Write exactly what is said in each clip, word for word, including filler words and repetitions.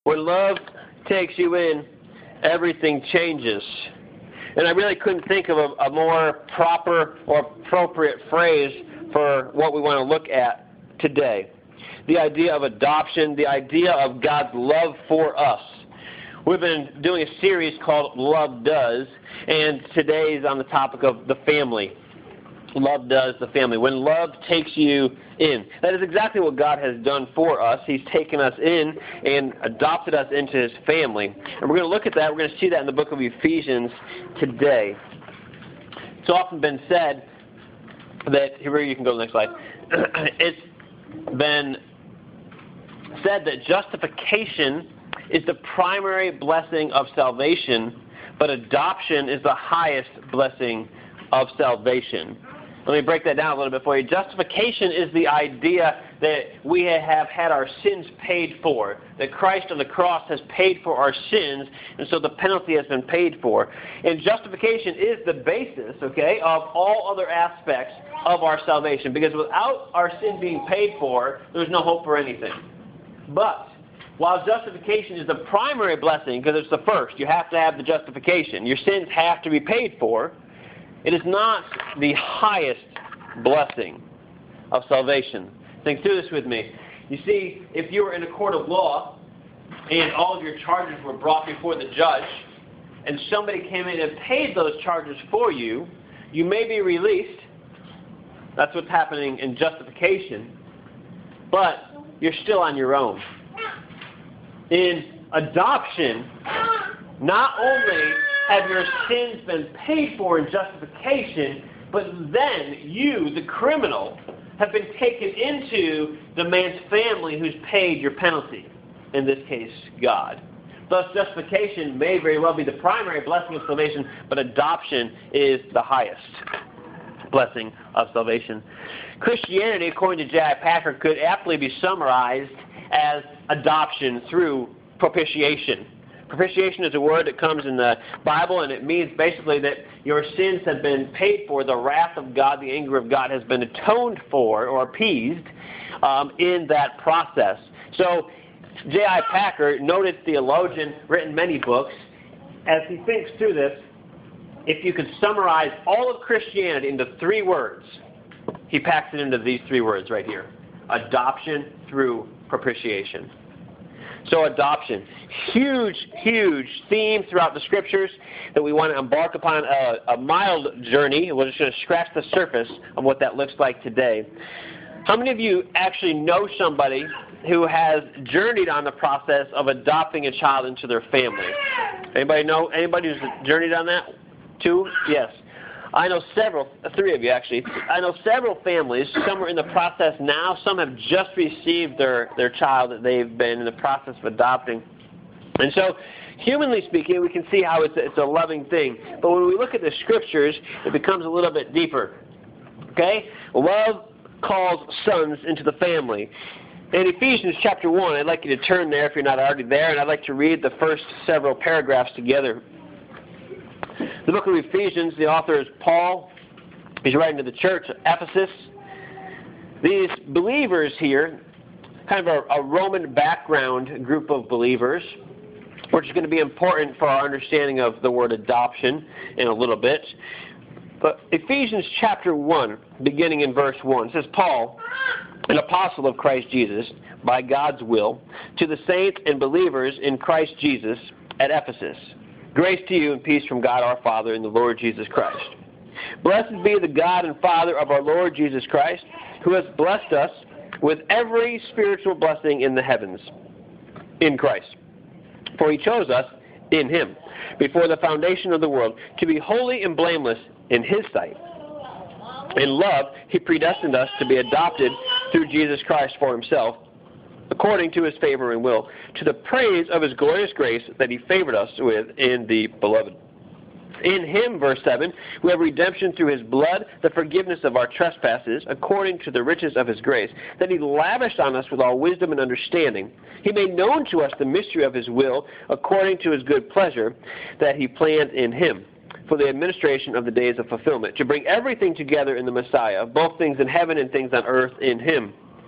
When love takes you in, everything changes. And I really couldn't think of a, a more proper or appropriate phrase for what we want to look at today. The idea of adoption, the idea of God's love for us. We've been doing a series called Love Does, and today is on the topic of the family. Love does the family. When love takes you in. That is exactly what God has done for us. He's taken us in and adopted us into His family. And we're going to look at that. We're going to see that in the book of Ephesians today. It's often been said that, here you can go to the next slide. It's been said that justification is the primary blessing of salvation, but adoption is the highest blessing of salvation. Let me break that down a little bit for you. Justification is the idea that we have had our sins paid for, that Christ on the cross has paid for our sins, and so the penalty has been paid for. And justification is the basis, okay, of all other aspects of our salvation, because without our sin being paid for, there's no hope for anything. But while justification is the primary blessing, because it's the first, you have to have the justification. Your sins have to be paid for. It is not the highest blessing of salvation. Think through this with me. You see, if you were in a court of law and all of your charges were brought before the judge and somebody came in and paid those charges for you, you may be released. That's what's happening in justification. But you're still on your own. In adoption, not only have your sins been paid for in justification, but then you, the criminal, have been taken into the man's family who's paid your penalty, in this case, God. Thus, justification may very well be the primary blessing of salvation, but adoption is the highest blessing of salvation. Christianity, according to J I Packer, could aptly be summarized as adoption through propitiation. Propitiation is a word that comes in the Bible, and it means basically that your sins have been paid for. The wrath of God, the anger of God, has been atoned for or appeased um, in that process. So J I Packer, noted theologian, written many books, as he thinks through this, if you could summarize all of Christianity into three words, he packs it into these three words right here. Adoption through propitiation. So adoption, huge, huge theme throughout the Scriptures that we want to embark upon a, a mild journey. We're just going to scratch the surface of what that looks like today. How many of you actually know somebody who has journeyed on the process of adopting a child into their family? Anybody know anybody who's journeyed on that? Two? Yes. I know several, three of you actually, I know several families, some are in the process now, some have just received their, their child that they've been in the process of adopting. And so, humanly speaking, we can see how it's a, it's a loving thing. But when we look at the Scriptures, it becomes a little bit deeper. Okay? Love calls sons into the family. In Ephesians chapter one, I'd like you to turn there if you're not already there, and I'd like to read the first several paragraphs together. The book of Ephesians, the author is Paul. He's writing to the church of Ephesus. These believers here, kind of a, a Roman background group of believers, which is going to be important for our understanding of the word adoption in a little bit. But Ephesians chapter one, beginning in verse one, says, Paul, an apostle of Christ Jesus, by God's will, to the saints and believers in Christ Jesus at Ephesus. Grace to you and peace from God our Father and the Lord Jesus Christ. Blessed be the God and Father of our Lord Jesus Christ, who has blessed us with every spiritual blessing in the heavens, in Christ. For He chose us in Him, before the foundation of the world, to be holy and blameless in His sight. In love, He predestined us to be adopted through Jesus Christ for Himself, according to His favor and will, to the praise of His glorious grace that He favored us with in the Beloved. In Him, verse seven, we have redemption through His blood, the forgiveness of our trespasses, according to the riches of His grace, that He lavished on us with all wisdom and understanding. He made known to us the mystery of His will, according to His good pleasure, that He planned in Him, for the administration of the days of fulfillment, to bring everything together in the Messiah, both things in heaven and things on earth in Him.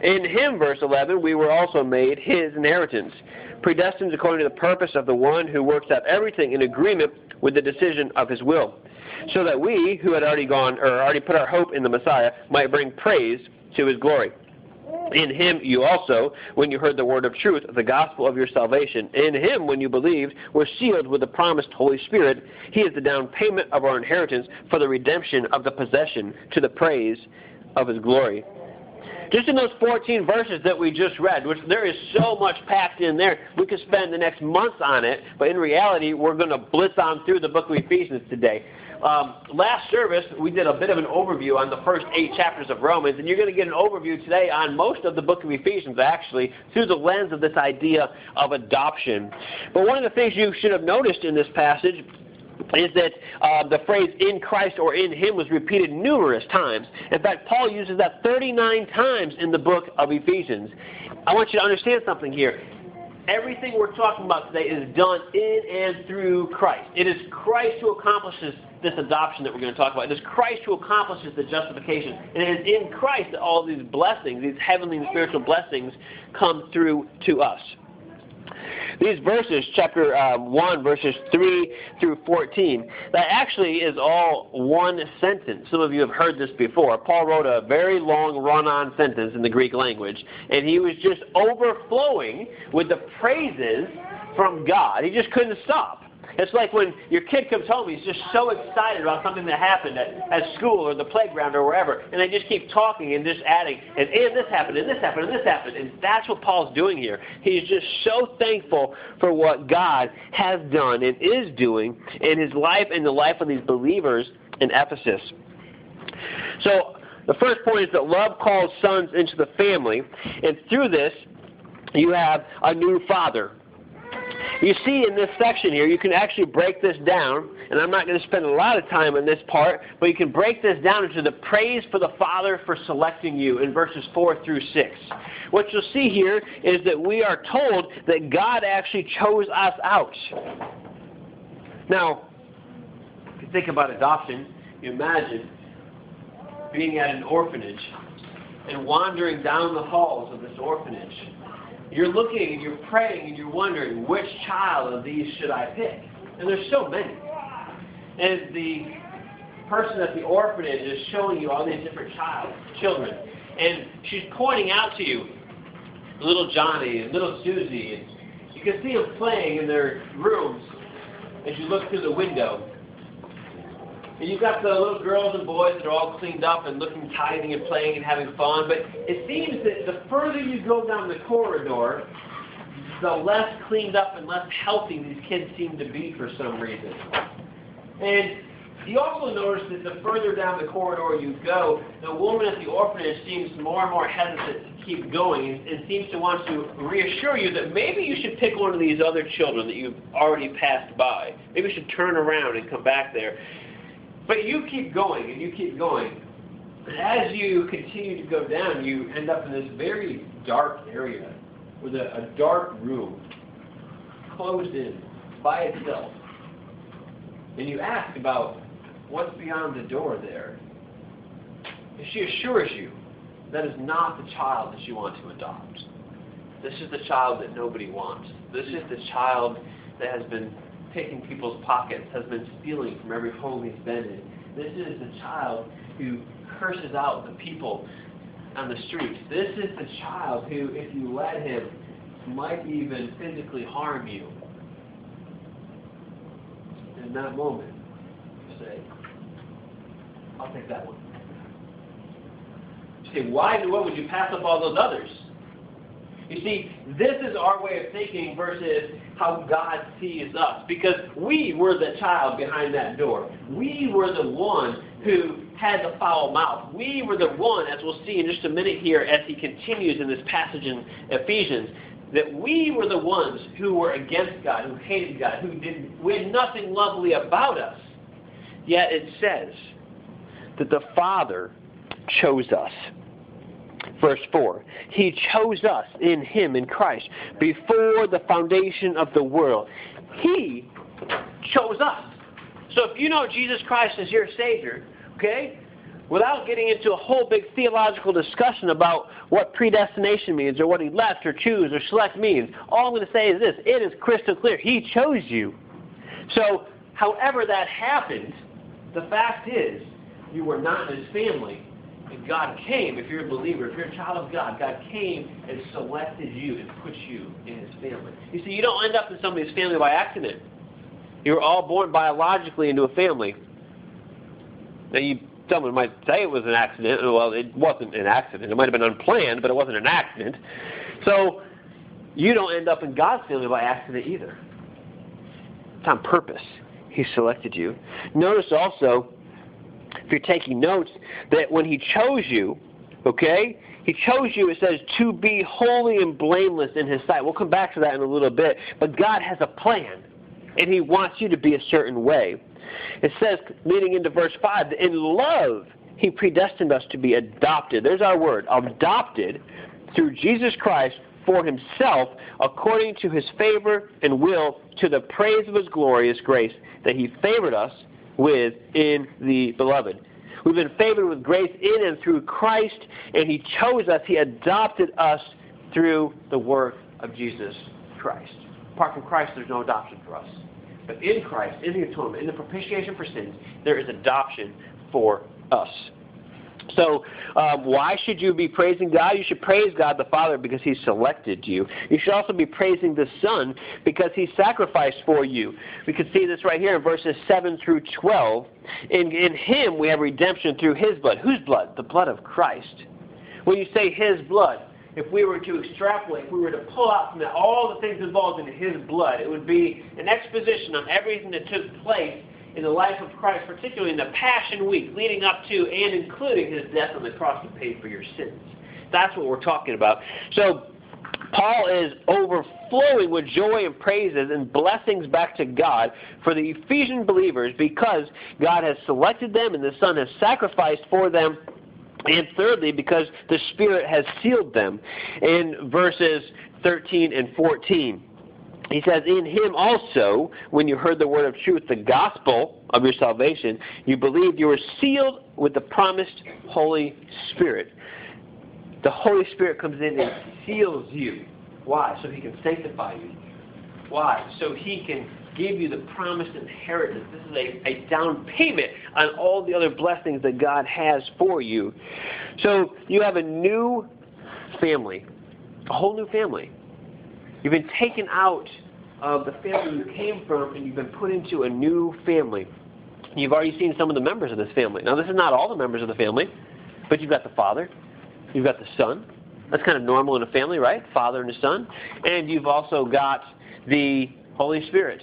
In him, verse eleven, we were also made his inheritance, predestined according to the purpose of the one who works out everything in agreement with the decision of his will, so that we, who had already gone or already put our hope in the Messiah, might bring praise to his glory. In him you also, when you heard the word of truth, the gospel of your salvation, in him, when you believed, were sealed with the promised Holy Spirit. He is the down payment of our inheritance for the redemption of the possession to the praise of his glory. Just in those fourteen verses that we just read, which there is so much packed in there, we could spend the next months on it, but in reality, we're going to blitz on through the book of Ephesians today. Um, last service, we did a bit of an overview on the first eight chapters of Romans, and you're going to get an overview today on most of the book of Ephesians, actually, through the lens of this idea of adoption. But one of the things you should have noticed in this passage is that uh, the phrase in Christ or in him was repeated numerous times. In fact, Paul uses that thirty-nine times in the book of Ephesians. I want you to understand something here. Everything we're talking about today is done in and through Christ. It is Christ who accomplishes this adoption that we're going to talk about. It is Christ who accomplishes the justification. And it is in Christ that all these blessings, these heavenly and spiritual blessings, come through to us. These verses, chapter um, one, verses three through fourteen, that actually is all one sentence. Some of you have heard this before. Paul wrote a very long run-on sentence in the Greek language, and he was just overflowing with the praises from God. He just couldn't stop. It's like when your kid comes home, he's just so excited about something that happened at, at school or the playground or wherever, and they just keep talking and just adding, and, and this happened, and this happened, and this happened, and that's what Paul's doing here. He's just so thankful for what God has done and is doing in his life and the life of these believers in Ephesus. So the first point is that love calls sons into the family, and through this, you have a new father. You see in this section here, you can actually break this down, and I'm not going to spend a lot of time on this part, but you can break this down into the praise for the Father for selecting you in verses four through six. What you'll see here is that we are told that God actually chose us out. Now, if you think about adoption, you imagine being at an orphanage and wandering down the halls of this orphanage. You're looking and you're praying and you're wondering, which child of these should I pick? And there's so many. And the person at the orphanage is showing you all these different child, children. And she's pointing out to you little Johnny and little Susie. And you can see them playing in their rooms as you look through the window. And you've got the little girls and boys that are all cleaned up and looking tidy and playing and having fun. But it seems that the further you go down the corridor, the less cleaned up and less healthy these kids seem to be for some reason. And you also notice that the further down the corridor you go, the woman at the orphanage seems more and more hesitant to keep going and, and seems to want to reassure you that maybe you should pick one of these other children that you've already passed by. Maybe you should turn around and come back there. But you keep going, and you keep going. And as you continue to go down, you end up in this very dark area with a, a dark room, closed in, by itself. And you ask about what's beyond the door there. And she assures you that is not the child that you want to adopt. This is the child that nobody wants. This is the child that has been picking people's pockets, has been stealing from every home he's been in. This is the child who curses out the people on the streets. This is the child who, if you let him, might even physically harm you. In that moment, you say, I'll take that one. You say, why, what would you pass up all those others? You see, this is our way of thinking versus how God sees us. Because we were the child behind that door. We were the one who had the foul mouth. We were the one, as we'll see in just a minute here as he continues in this passage in Ephesians, that we were the ones who were against God, who hated God, who did we had nothing lovely about us. Yet it says that the Father chose us. Verse four, he chose us in him, in Christ, before the foundation of the world. He chose us. So if you know Jesus Christ as your Savior, okay, without getting into a whole big theological discussion about what predestination means or what elect or choose or select means. All I'm going to say is this. It is crystal clear. He chose you. So, however that happened, the fact is you were not in his family. And God came, if you're a believer, if you're a child of God, God came and selected you and put you in his family. You see, you don't end up in somebody's family by accident. You were all born biologically into a family. Now, you, someone might say it was an accident. Well, it wasn't an accident. It might have been unplanned, but it wasn't an accident. So, you don't end up in God's family by accident either. It's on purpose. He selected you. Notice also, if you're taking notes, that when he chose you, okay, he chose you, it says, to be holy and blameless in his sight. We'll come back to that in a little bit. But God has a plan, and he wants you to be a certain way. It says, leading into verse five, that in love he predestined us to be adopted. There's our word, adopted through Jesus Christ for himself, according to his favor and will, to the praise of his glorious grace that he favored us with in the beloved. We've been favored with grace in and through Christ, and he chose us. He adopted us through the work of Jesus Christ. Apart from Christ, there's no adoption for us. But in Christ, in the atonement, in the propitiation for sins, there is adoption for us. So um, why should you be praising God? You should praise God the Father because he selected you. You should also be praising the Son because he sacrificed for you. We can see this right here in verses seven through twelve. In, in him we have redemption through his blood. Whose blood? The blood of Christ. When you say his blood, if we were to extrapolate, if we were to pull out from that all the things involved in his blood, it would be an exposition on everything that took place in the life of Christ, particularly in the Passion Week, leading up to and including his death on the cross to pay for your sins. That's what we're talking about. So Paul is overflowing with joy and praises and blessings back to God for the Ephesian believers because God has selected them and the Son has sacrificed for them. And thirdly, because the Spirit has sealed them. In verses thirteen and fourteen. He says, in him also, when you heard the word of truth, the gospel of your salvation, you believed you were sealed with the promised Holy Spirit. The Holy Spirit comes in and seals you. Why? So he can sanctify you. Why? So he can give you the promised inheritance. This is a, a down payment on all the other blessings that God has for you. So you have a new family, a whole new family. You've been taken out of the family you came from and you've been put into a new family. You've already seen some of the members of this family. Now, this is not all the members of the family, but you've got the Father, you've got the Son. That's kind of normal in a family, right? Father and the Son. And you've also got the Holy Spirit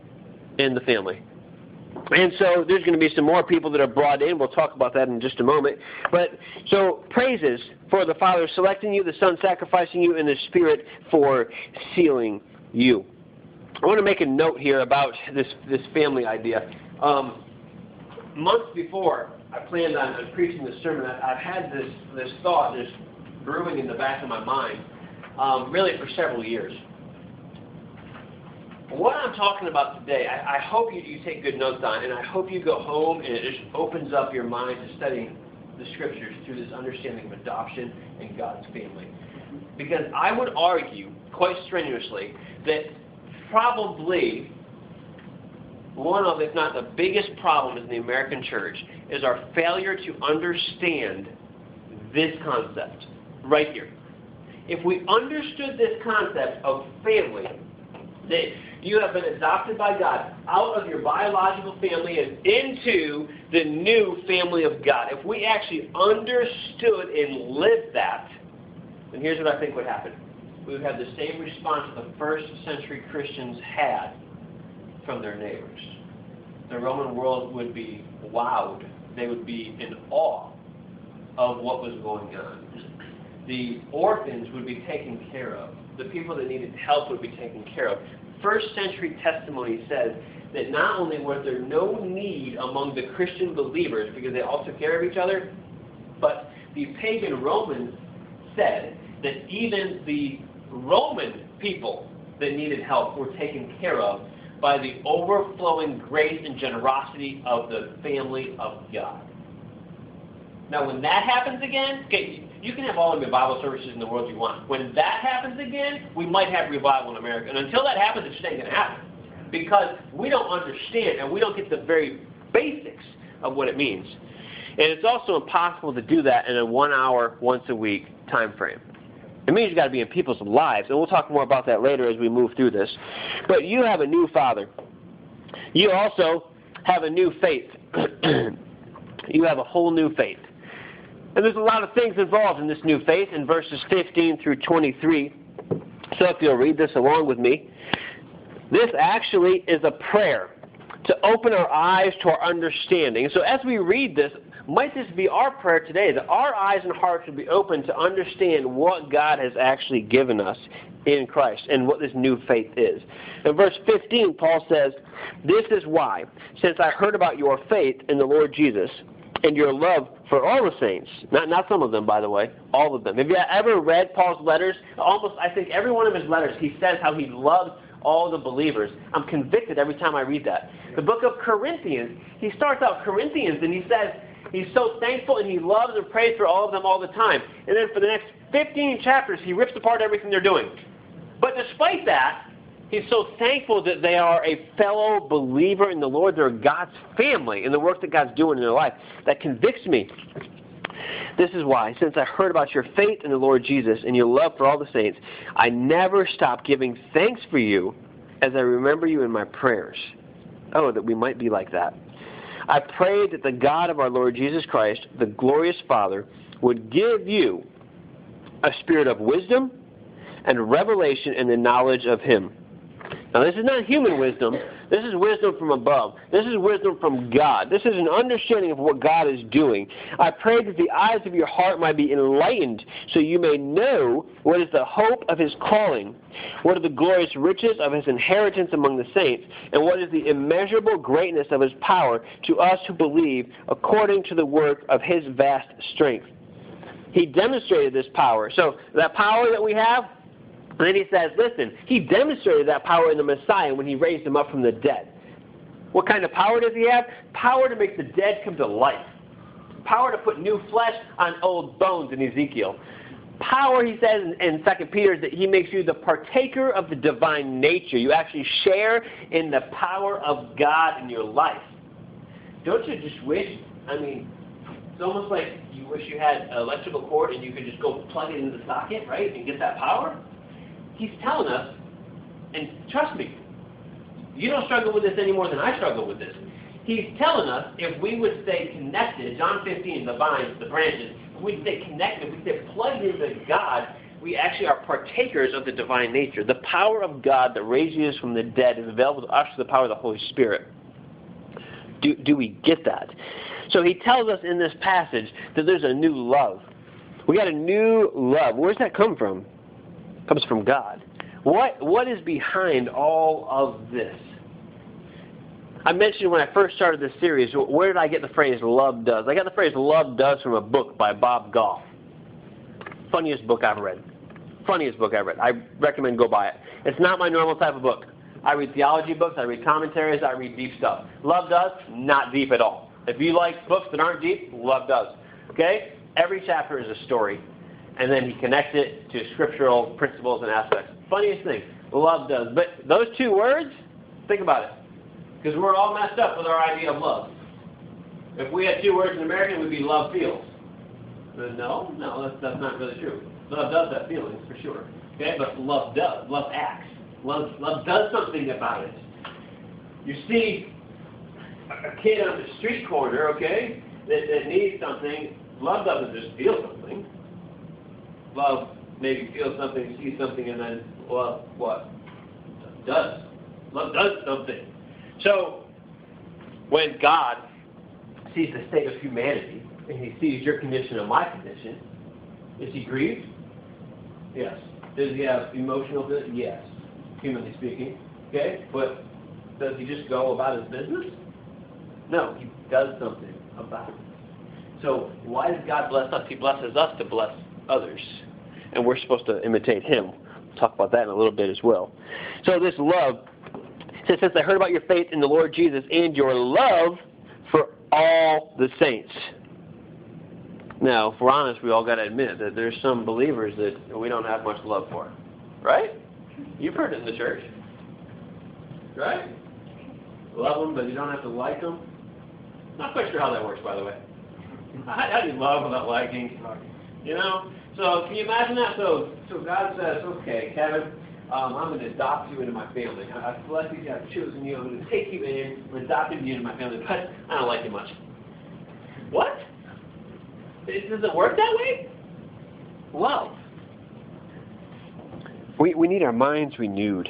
in the family. And so there's going to be some more people that are brought in. We'll talk about that in just a moment. But so praises for the Father selecting you, the Son sacrificing you, and the Spirit for sealing you. I want to make a note here about this, this family idea. Um, months before I planned on, on preaching this sermon, I, I've had this, this thought, this brewing in the back of my mind, um, really for several years. What I'm talking about today, I, I hope you, you take good notes on, and I hope you go home and it just opens up your mind to studying the Scriptures through this understanding of adoption and God's family. Because I would argue, quite strenuously, that probably one of, if not the biggest problems in the American church is our failure to understand this concept right here. If we understood this concept of family, that you have been adopted by God out of your biological family and into the new family of God. If we actually understood and lived that, then here's what I think would happen. We would have the same response the first century Christians had from their neighbors. The Roman world would be wowed. They would be in awe of what was going on. The orphans would be taken care of. The people that needed help would be taken care of. First century testimony says that not only was there no need among the Christian believers because they all took care of each other, but the pagan Romans said that even the Roman people that needed help were taken care of by the overflowing grace and generosity of the family of God. Now, when that happens again, okay, you can have all the Bible services in the world you want. When that happens again, we might have revival in America. And until that happens, it just ain't going to happen. Because we don't understand and we don't get the very basics of what it means. And it's also impossible to do that in a one hour, once a week time frame. It means you've got to be in people's lives. And we'll talk more about that later as we move through this. But you have a new Father. You also have a new faith. You have a whole new faith. And there's a lot of things involved in this new faith in verses fifteen through twenty-three. So if you'll read this along with me. This actually is a prayer to open our eyes to our understanding. So as we read this, might this be our prayer today, that our eyes and hearts would be open to understand what God has actually given us in Christ and what this new faith is. In verse fifteen, Paul says, "This is why, since I heard about your faith in the Lord Jesus and your love for all the saints," not not some of them, by the way, all of them. Have you ever read Paul's letters? Almost, I think every one of his letters, he says how he loves all the believers. I'm convicted every time I read that. The book of Corinthians, he starts out Corinthians and he says he's so thankful and he loves and prays for all of them all the time. And then for the next fifteen chapters, he rips apart everything they're doing. But despite that, he's so thankful that they are a fellow believer in the Lord. They're God's family in the work that God's doing in their life. That convicts me. This is why, since I heard about your faith in the Lord Jesus and your love for all the saints, I never stop giving thanks for you as I remember you in my prayers. Oh, that we might be like that. I pray that the God of our Lord Jesus Christ, the glorious Father, would give you a spirit of wisdom and revelation in the knowledge of Him. Now, this is not human wisdom. This is wisdom from above. This is wisdom from God. This is an understanding of what God is doing. I pray that the eyes of your heart might be enlightened so you may know what is the hope of His calling, what are the glorious riches of His inheritance among the saints, and what is the immeasurable greatness of His power to us who believe according to the work of His vast strength. He demonstrated this power. So that power that we have, and then he says, listen, he demonstrated that power in the Messiah when he raised him up from the dead. What kind of power does he have? Power to make the dead come to life. Power to put new flesh on old bones in Ezekiel. Power, he says in, in Second Peter, is that he makes you the partaker of the divine nature. You actually share in the power of God in your life. Don't you just wish, I mean, it's almost like you wish you had an electrical cord and you could just go plug it into the socket, right, and get that power? He's telling us, and trust me, you don't struggle with this any more than I struggle with this. He's telling us if we would stay connected, John fifteen, the vines, the branches, if we stay connected, if we stay plugged into God, we actually are partakers of the divine nature. The power of God that raised Jesus from the dead is available to us through the power of the Holy Spirit. Do, do we get that? So he tells us in this passage that there's a new love. We got a new love. Where's that come from? It comes from God. What What is behind all of this? I mentioned when I first started this series, where did I get the phrase love does? I got the phrase love does from a book by Bob Goff. Funniest book I've read. Funniest book I've read. I recommend go buy it. It's not my normal type of book. I read theology books, I read commentaries, I read deep stuff. Love does, not deep at all. If you like books that aren't deep, love does. Okay? Every chapter is a story. And then he connects it to scriptural principles and aspects. Funniest thing, love does. But those two words, think about it. Because we're all messed up with our idea of love. If we had two words in American, it would be love feels. But no, no, that's, that's not really true. Love does have feelings, for sure. Okay, but love does. Love acts. Love, love does something about it. You see a kid on the street corner, okay, that, that needs something. Love doesn't just feel something. Love maybe feels something, sees something, and then love what? Does. Love does something. So, when God sees the state of humanity, and he sees your condition and my condition, is he grieved? Yes. Does he have emotional feelings? Yes, humanly speaking. Okay? But does he just go about his business? No, he does something about it. So, why does God bless us? He blesses us to bless others. And we're supposed to imitate him. We'll talk about that in a little bit as well. So this love, says, since I heard about your faith in the Lord Jesus and your love for all the saints. Now, if we're honest, we all got to admit that there's some believers that we don't have much love for. Right? You've heard it in the church. Right? Love them, but you don't have to like them. Not quite sure how that works, by the way. How do you love without liking? You know? So, can you imagine that? So, so God says, okay, Kevin, um, I'm going to adopt you into my family. I've selected you, I've chosen you, I'm going to take you in, I'm going to adopt you into my family, but I don't like you much. What? Does it work that way? Love. We, we need our minds renewed.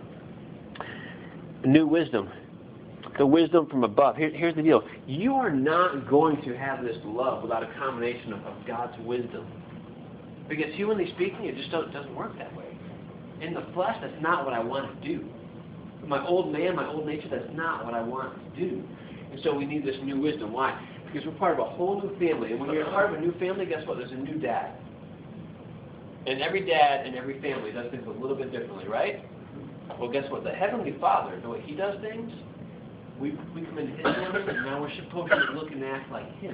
New wisdom. The wisdom from above. Here, here's the deal. You are not going to have this love without a combination of, of God's wisdom. Because humanly speaking, it just doesn't, doesn't work that way. In the flesh, that's not what I want to do. My old man, my old nature, that's not what I want to do. And so we need this new wisdom. Why? Because we're part of a whole new family. And when you're part of a new family, guess what? There's a new dad. And every dad and every family does things a little bit differently, right? Well, guess what? The Heavenly Father, the way He does things, we, we come into His family, and now we're supposed to look and act like Him.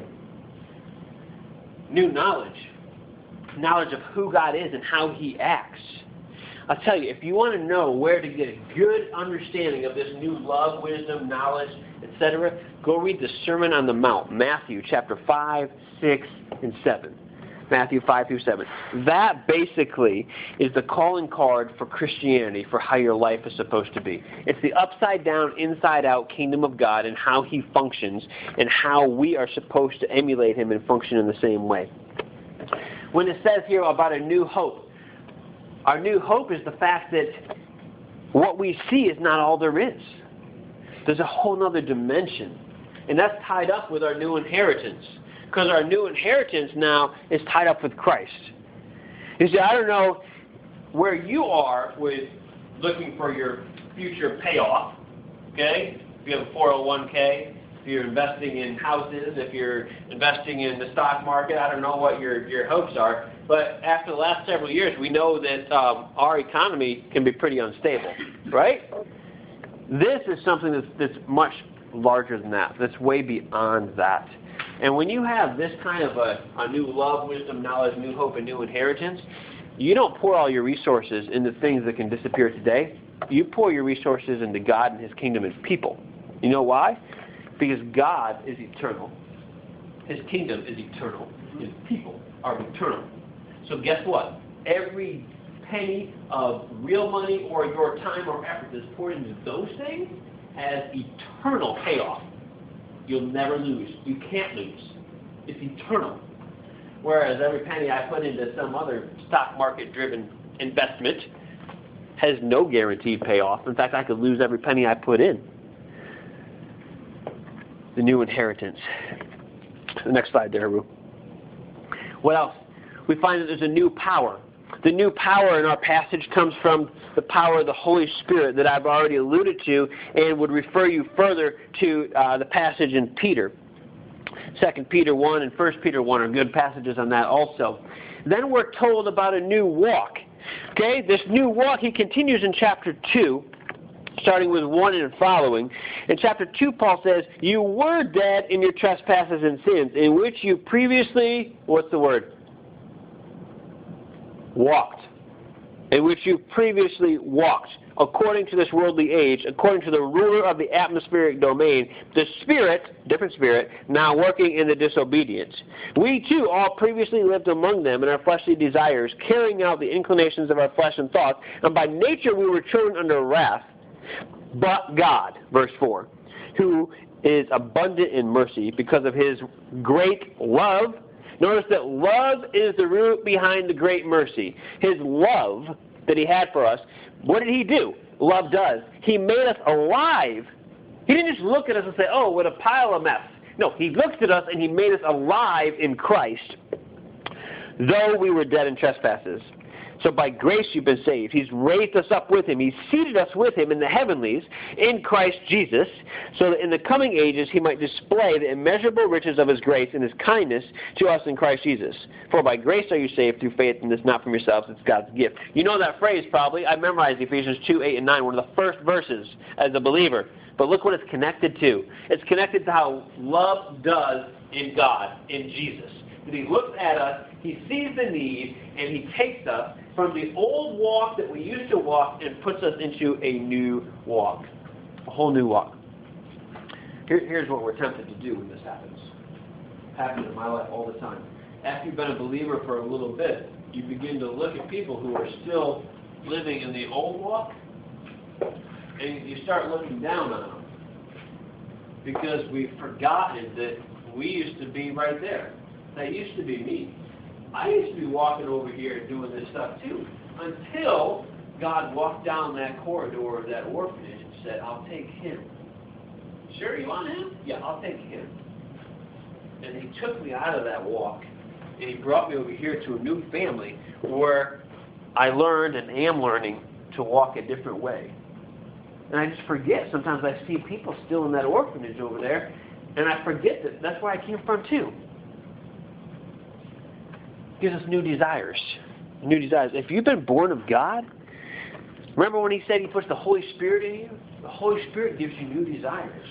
New knowledge. Knowledge of who God is and how He acts. I'll tell you, if you want to know where to get a good understanding of this new love, wisdom, knowledge, et cetera, go read the Sermon on the Mount, Matthew chapter five, six, and seven. Matthew five through seven. That basically is the calling card for Christianity for how your life is supposed to be. It's the upside down, inside out kingdom of God and how He functions and how we are supposed to emulate Him and function in the same way. When it says here about a new hope, our new hope is the fact that what we see is not all there is. There's a whole other dimension. And that's tied up with our new inheritance. Because our new inheritance now is tied up with Christ. You see, I don't know where you are with looking for your future payoff. Okay? If you have a four oh one k, if you're investing in houses, if you're investing in the stock market, I don't know what your, your hopes are. But after the last several years, we know that um, our economy can be pretty unstable, right? This is something that's, that's much larger than that, that's way beyond that. And when you have this kind of a, a new love, wisdom, knowledge, new hope, and new inheritance, you don't pour all your resources into things that can disappear today. You pour your resources into God and His kingdom and people. You know why? Because God is eternal. His kingdom is eternal. His people are eternal. So guess what? Every penny of real money or your time or effort that's poured into those things has eternal payoff. You'll never lose. You can't lose. It's eternal. Whereas every penny I put into some other stock market-driven investment has no guaranteed payoff. In fact, I could lose every penny I put in. The new inheritance. The next slide there, Ru. What else? We find that there's a new power. The new power in our passage comes from the power of the Holy Spirit that I've already alluded to and would refer you further to uh, the passage in Peter. Second Peter one and First Peter one are good passages on that also. Then we're told about a new walk. Okay, this new walk, he continues in chapter two, starting with one and following. In chapter two, Paul says, you were dead in your trespasses and sins, in which you previously, what's the word? Walked. In which you previously walked, according to this worldly age, according to the ruler of the atmospheric domain, the spirit, different spirit, now working in the disobedience. We too all previously lived among them in our fleshly desires, carrying out the inclinations of our flesh and thoughts, and by nature we were children under wrath. But God, verse four, who is abundant in mercy because of His great love. Notice that love is the root behind the great mercy. His love that He had for us, what did He do? Love does. He made us alive. He didn't just look at us and say, oh, what a pile of mess. No, He looked at us and He made us alive in Christ, though we were dead in trespasses. So by grace you've been saved. He's raised us up with Him. He's seated us with Him in the heavenlies in Christ Jesus, so that in the coming ages He might display the immeasurable riches of His grace and His kindness to us in Christ Jesus. For by grace are you saved through faith, and this not from yourselves, it's God's gift. You know that phrase probably. I memorized Ephesians two, eight, and nine, one of the first verses as a believer. But look what it's connected to. It's connected to how love does in God, in Jesus. that he looks at us, he sees the need, and he takes us from the old walk that we used to walk and puts us into a new walk, a whole new walk. Here, here's what we're tempted to do when this happens. It happens in my life all the time. After you've been a believer for a little bit, you begin to look at people who are still living in the old walk, and you start looking down on them because we've forgotten that we used to be right there. That used to be me. I used to be walking over here doing this stuff too, until God walked down that corridor of that orphanage and said, I'll take him. Sure, you want him? Yeah, I'll take him. And he took me out of that walk, and he brought me over here to a new family where I learned and am learning to walk a different way. And I just forget. Sometimes I see people still in that orphanage over there, and I forget that that's where I came from too. It gives us new desires. New desires. If you've been born of God, remember when he said he puts the Holy Spirit in you? The Holy Spirit gives you new desires.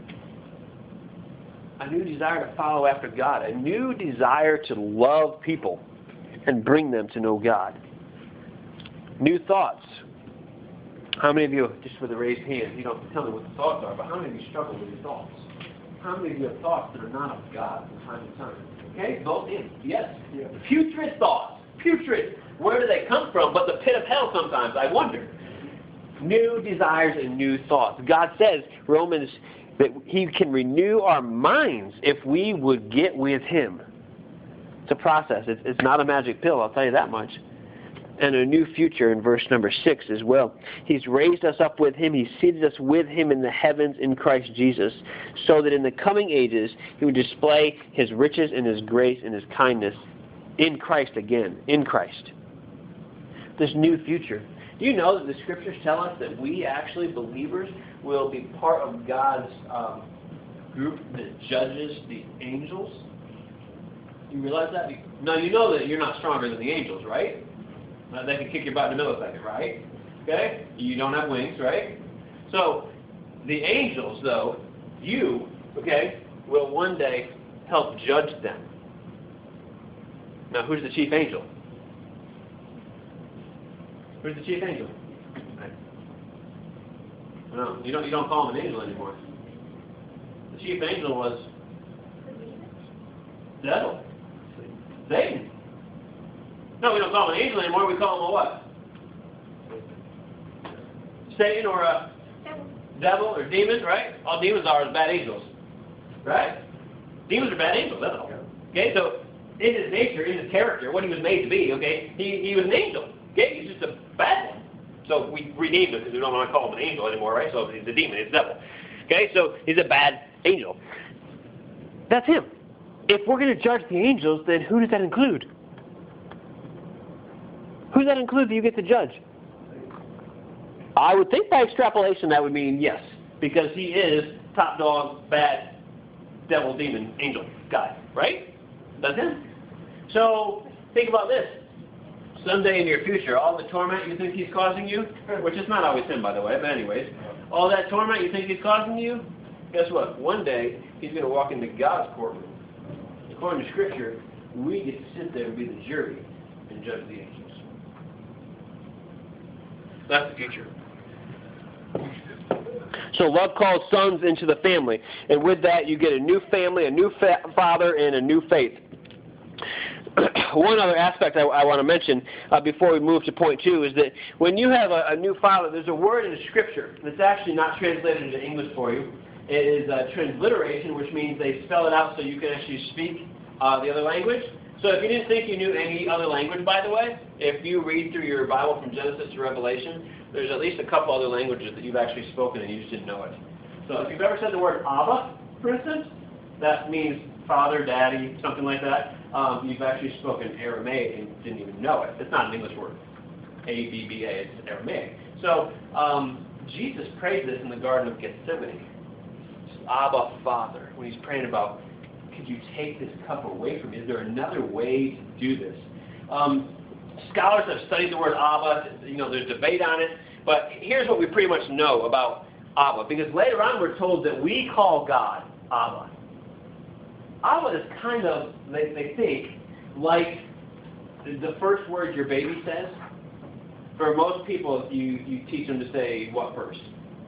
A new desire to follow after God. A new desire to love people and bring them to know God. New thoughts. How many of you, just with a raised hand, you don't have to tell me what the thoughts are, but how many of you struggle with your thoughts? How many of you have thoughts that are not of God from time to time? Okay, both in. Yes. Yeah. Putrid thoughts. Putrid. Where do they come from? But the pit of hell sometimes, I wonder. New desires and new thoughts. God says, Romans, that he can renew our minds if we would get with him. It's a process. It's, it's not a magic pill, I'll tell you that much. And a new future in verse number six as well. He's raised us up with him. He's seated us with him in the heavens in Christ Jesus, so that in the coming ages he would display his riches and his grace and his kindness in Christ again. In Christ. This new future. Do you know that the scriptures tell us that we actually, believers, will be part of God's um, group that judges the angels? You realize that? Now you know that you're not stronger than the angels, right? Uh, they can kick your butt in a millisecond, right? Okay? You don't have wings, right? So, the angels, though, you, okay, will one day help judge them. Now, who's the chief angel? Who's the chief angel? No, you don't, you don't call him an angel anymore. The chief angel was devil. Satan. No, we don't call him an angel anymore. We call him a what? Satan or a devil, devil or demon, right? All demons are is bad angels, right? Demons are bad angels. That's all. Okay, so in his nature, in his character, what he was made to be, okay, he, he was an angel. Okay, he's just a bad one. So we renamed him because we don't want to call him an angel anymore, right? So he's a demon, he's a devil. Okay, so he's a bad angel. That's him. If we're going to judge the angels, then who does that include? Who does that include that you get to judge? I would think by extrapolation that would mean yes, because he is top dog, bad, devil, demon, angel guy, right? That's him. So think about this. Someday in your future, all the torment you think he's causing you, which is not always him, by the way, but anyways, all that torment you think he's causing you, guess what? One day, he's going to walk into God's courtroom. According to Scripture, we get to sit there and be the jury and judge the angels. That's the future. So love calls sons into the family. And with that, you get a new family, a new fa- father, and a new faith. One other aspect I, I want to mention uh, before we move to point two is that when you have a, a new father, there's a word in the Scripture that's actually not translated into English for you. It is uh, transliteration, which means they spell it out so you can actually speak uh, the other language. So if you didn't think you knew any other language, by the way, if you read through your Bible from Genesis to Revelation, there's at least a couple other languages that you've actually spoken and you just didn't know it. So if you've ever said the word Abba, for instance, that means father, daddy, something like that. Um, you've actually spoken Aramaic and didn't even know it. It's not an English word. A B B A, it's Aramaic. So um, Jesus prayed this in the Garden of Gethsemane. Abba, Father, when he's praying about, could you take this cup away from me? Is there another way to do this? Um, scholars have studied the word Abba. You know, there's debate on it. But here's what we pretty much know about Abba. Because later on we're told that we call God Abba. Abba is kind of they, they think, like the first word your baby says. For most people, you, you teach them to say what first?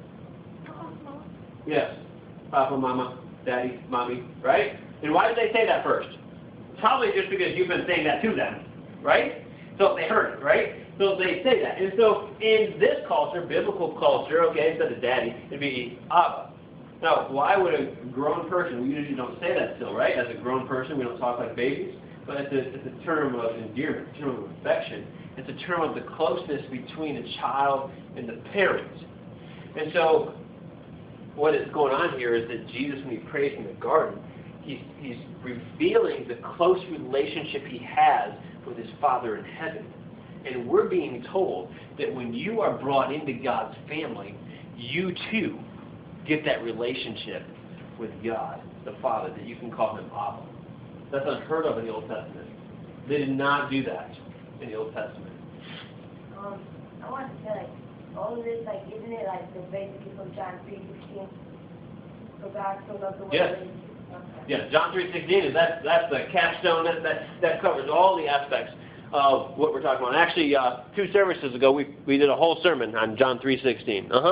Yes. Papa, Mama, Daddy, Mommy, right? And why did they say that first? Probably just because you've been saying that to them, right? So they heard it, right? So they say that. And so in this culture, biblical culture, okay, instead of Daddy, it'd be Abba. Now, why would a grown person, we usually don't say that still, right? As a grown person, we don't talk like babies. But it's a, it's a term of endearment, a term of affection. It's a term of the closeness between a child and the parent. And so what is going on here is that Jesus, when he prays in the garden, he's, he's revealing the close relationship he has with his Father in heaven. And we're being told that when you are brought into God's family, you too get that relationship with God, the Father, that you can call him Abba. That's unheard of in the Old Testament. They did not do that in the Old Testament. Um, I want to say, like, all of this, like, isn't it like the basically from John three sixteen? For God so loved the world. Yes. Okay. Yeah, John three sixteen is that's that's the capstone. That that that covers all the aspects of what we're talking about. Actually, uh, two services ago, we we did a whole sermon on John three sixteen. Uh huh.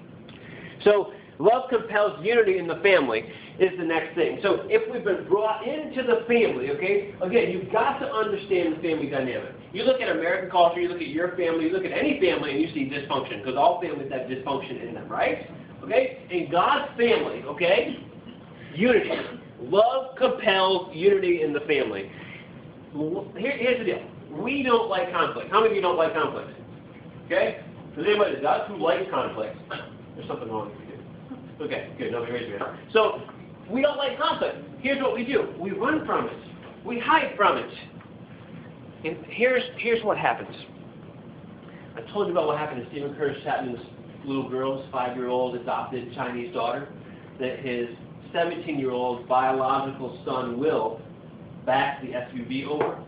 So love compels unity in the family is the next thing. So if we've been brought into the family, okay, again, you've got to understand the family dynamic. You look at American culture, you look at your family, you look at any family, and you see dysfunction, because all families have dysfunction in them, right? Okay? In God's family, okay, unity. Love compels unity in the family. Here, here's the deal. We don't like conflict. How many of you don't like conflict? Okay? Does anybody that does who likes conflict? There's something wrong with you. Okay, good. Nobody raised your hand. So, we don't like conflict. Here's what we do. We run from it. We hide from it. And here's here's what happens. I told you about what happened to Stephen Curtis Chapman's little girl, his five-year-old adopted Chinese daughter, that his seventeen-year-old biological son, Will, backed the S U V over.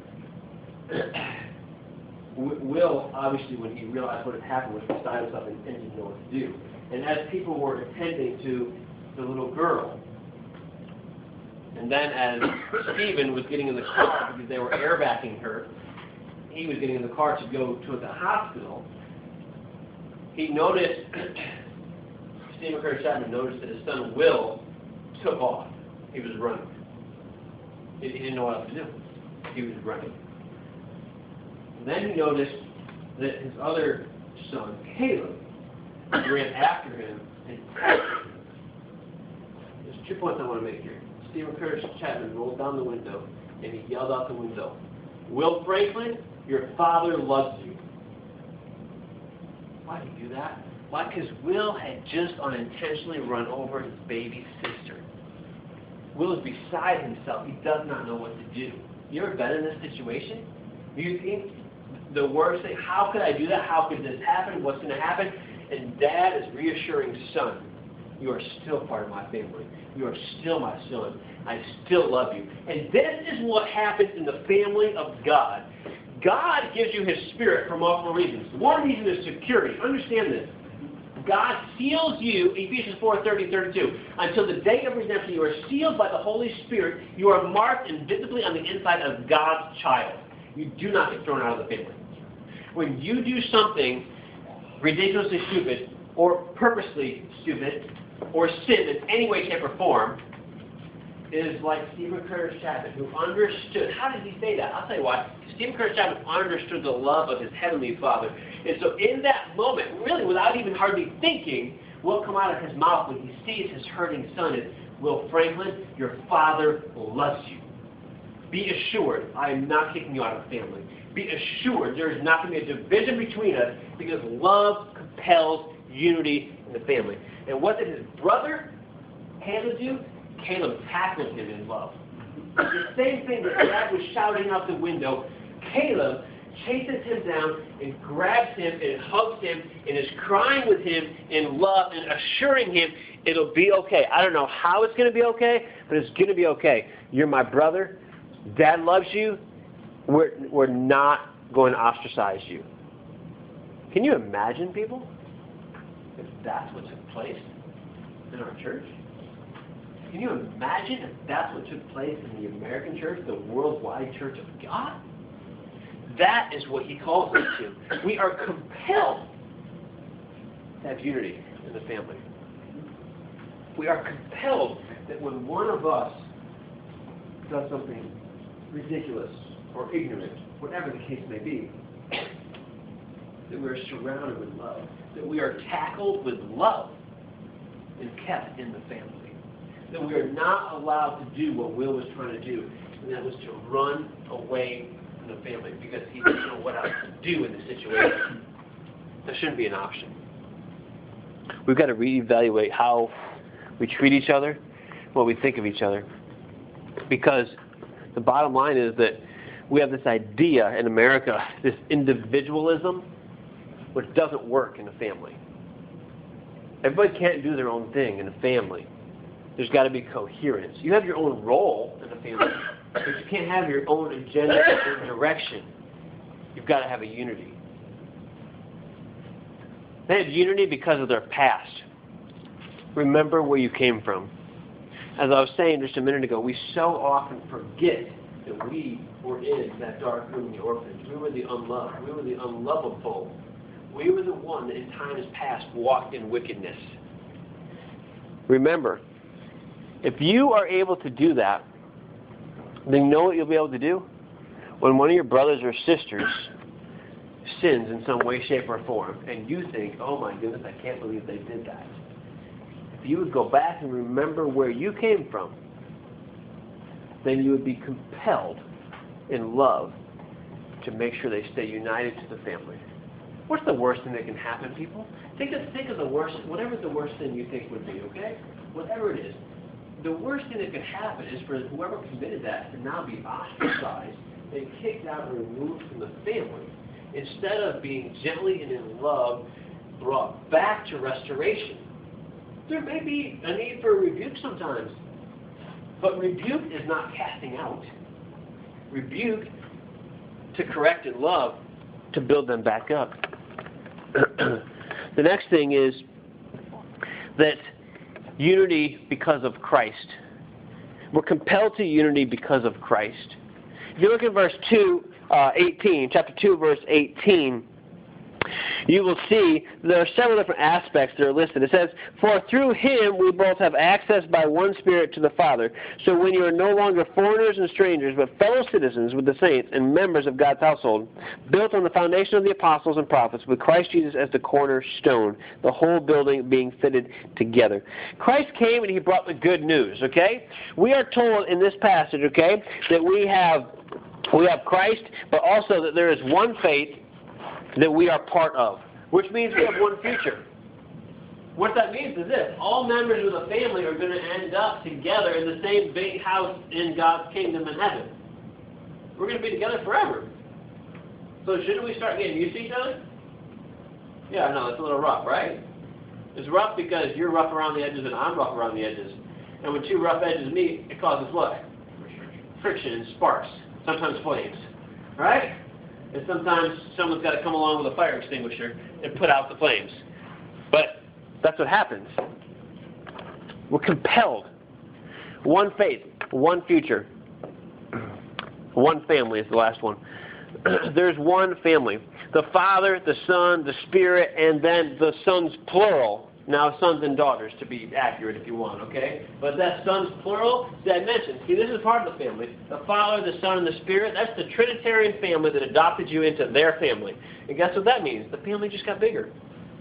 Will, obviously, when he realized what had happened, was beside himself and didn't know what to do. And as people were attending to the little girl, and then as Stephen was getting in the car because they were airbacking her, he was getting in the car to go to the hospital, he noticed, Stephen Curtis Chapman noticed that his son Will took off. He was running. He didn't know what else to do. He was running. And then he noticed that his other son, Caleb, ran after him and crashed him. There's two points I want to make here. Stephen Curtis Chapman rolled down the window and he yelled out the window, "Will Franklin, your father loves you." Why did he do that? Why? Because Will had just unintentionally run over his baby sister. Will is beside himself. He does not know what to do. You ever been in this situation? Do you think the worst thing, how could I do that? How could this happen? What's going to happen? And Dad is reassuring son, you are still part of my family. You are still my son. I still love you. And this is what happens in the family of God. God gives you his spirit for multiple reasons. One reason is security. Understand this. God seals you, Ephesians four, thirty, thirty-two, until the day of redemption. You are sealed by the Holy Spirit. You are marked invisibly on the inside of God's child. You do not get thrown out of the family. When you do something ridiculously stupid, or purposely stupid, or sin in any way, shape, or form, is like Stephen Curtis Chapman, who understood. How did he say that? I'll tell you why. Stephen Curtis Chapman understood the love of his Heavenly Father. And so in that moment, really without even hardly thinking, what will come out of his mouth when he sees his hurting son is, "Will Franklin, your father loves you. Be assured, I am not kicking you out of the family. Be assured there is not going to be a division between us because love compels unity in the family." And what did his brother Caleb do? Caleb tackled him in love. The same thing that Dad was shouting out the window, Caleb chases him down and grabs him and hugs him and is crying with him in love and assuring him it'll be okay. I don't know how it's going to be okay, but it's going to be okay. You're my brother. Dad loves you. We're, we're not going to ostracize you. Can you imagine, people, if that's what took place in our church? Can you imagine if that's what took place in the American church, the worldwide church of God? That is what he calls us to. We are compelled to have unity in the family. We are compelled that when one of us does something ridiculous or ignorant, whatever the case may be, that we are surrounded with love, that we are tackled with love and kept in the family, that we are not allowed to do what Will was trying to do, and that was to run away from the family because he didn't know what else to do in the situation. That shouldn't be an option. We've got to reevaluate how we treat each other, what we think of each other, because the bottom line is that we have this idea in America, this individualism, which doesn't work in a family. Everybody can't do their own thing in a family. There's got to be coherence. You have your own role in the family, but you can't have your own agenda or direction. You've got to have a unity. They had unity because of their past. Remember where you came from. As I was saying just a minute ago, we so often forget that we were in that dark room in the orphanage. We were the unloved. We were the unlovable. We were the one that in times past walked in wickedness. Remember, if you are able to do that, then you know what you'll be able to do? When one of your brothers or sisters sins in some way, shape, or form, and you think, oh my goodness, I can't believe they did that. If you would go back and remember where you came from, then you would be compelled in love to make sure they stay united to the family. What's the worst thing that can happen, people? Think of, think of the worst, whatever the worst thing you think would be, okay? Whatever it is. The worst thing that could happen is for whoever committed that to now be ostracized and kicked out and removed from the family, instead of being gently and in love brought back to restoration. There may be a need for rebuke sometimes, but rebuke is not casting out. Rebuke to correct and love to build them back up. The next thing is that unity because of Christ. We're compelled to unity because of Christ. If you look at verse two, uh, eighteen, chapter two, verse eighteen, you will see there are several different aspects that are listed. It says, for through him we both have access by one Spirit to the Father. So when you are no longer foreigners and strangers, but fellow citizens with the saints and members of God's household, built on the foundation of the apostles and prophets, with Christ Jesus as the cornerstone, the whole building being fitted together. Christ came and he brought the good news, okay? We are told in this passage, okay, that we have, we have Christ, but also that there is one faith that we are part of, which means we have one future. What that means is this: all members of the family are going to end up together in the same big house in God's kingdom in heaven. We're going to be together forever. So shouldn't we start getting used to each other? Yeah, I know, it's a little rough, right? It's rough because you're rough around the edges and I'm rough around the edges. And when two rough edges meet, it causes what? Friction and sparks, sometimes flames, right? And sometimes someone's got to come along with a fire extinguisher and put out the flames. But that's what happens. We're compelled. One faith, one future. One family is the last one. There's one family. The Father, the Son, the Spirit, and then the sons plural. Now, sons and daughters, to be accurate if you want, okay? But that sons plural, that I mentioned. See, this is part of the family. The Father, the Son, and the Spirit, that's the Trinitarian family that adopted you into their family. And guess what that means? The family just got bigger.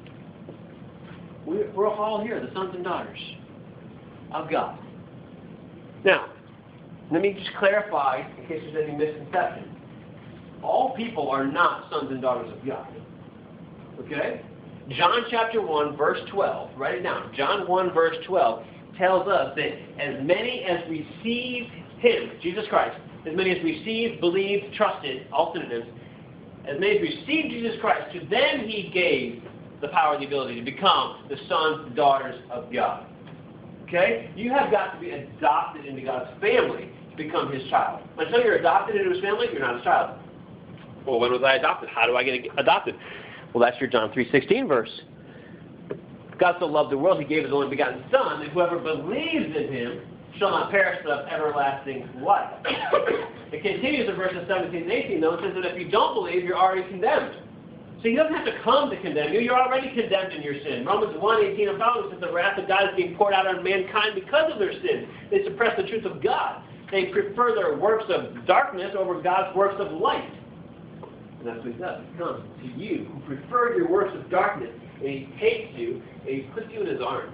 We're all here, the sons and daughters of God. Now, let me just clarify, in case there's any misconception. All people are not sons and daughters of God. Okay? John chapter one, verse twelve, write it down. John one, verse twelve, tells us that as many as received him, Jesus Christ, as many as received, believed, trusted, all synonyms, as many as received Jesus Christ, to them he gave the power and the ability to become the sons and daughters of God. Okay? You have got to be adopted into God's family to become his child. Until you're adopted into his family, you're not his child. Well, when was I adopted? How do I get adopted? Well, that's your John three sixteen verse. God so loved the world, he gave his only begotten Son, and whoever believes in him shall not perish but have everlasting life. It continues in verses seventeen and eighteen, though. It says that if you don't believe, you're already condemned. So he doesn't have to come to condemn you. You're already condemned in your sin. Romans one, eighteen and following says the wrath of God is being poured out on mankind because of their sin. They suppress the truth of God. They prefer their works of darkness over God's works of light. And that's what he does. He comes to you who prefer your works of darkness, and he takes you, and he puts you in his arms.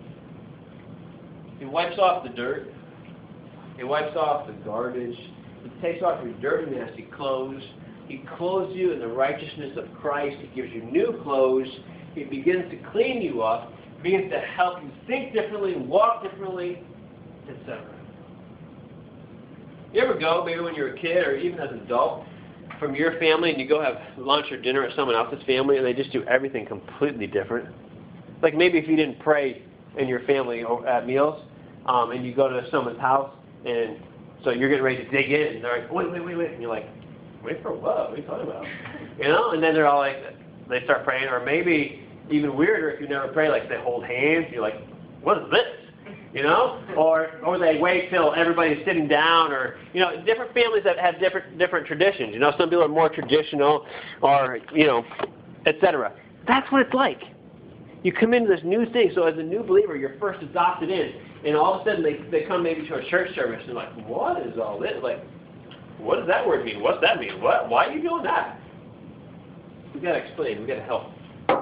He wipes off the dirt. He wipes off the garbage. He takes off your dirty, nasty clothes. He clothes you in the righteousness of Christ. He gives you new clothes. He begins to clean you up. He begins to help you think differently, walk differently, et cetera. You ever go, maybe when you're a kid or even as an adult, from your family and you go have lunch or dinner at someone else's family and they just do everything completely different? Like maybe if you didn't pray in your family at meals, um, and you go to someone's house and so you're getting ready to dig in and they're like, wait, wait, wait, wait. And you're like, wait for what? What are you talking about? You know? And then they're all like, they start praying. Or maybe even weirder if you never pray, like they hold hands. You're like, what is this? You know, or or they wait till everybody's sitting down, or you know, different families that have different different traditions. You know, some people are more traditional, or you know, et cetera. That's what it's like. You come into this new thing. So as a new believer, you're first adopted in, and all of a sudden they they come maybe to a church service and they're like, what is all this? Like, what does that word mean? What's that mean? What? Why are you doing that? We got to explain. We got to help.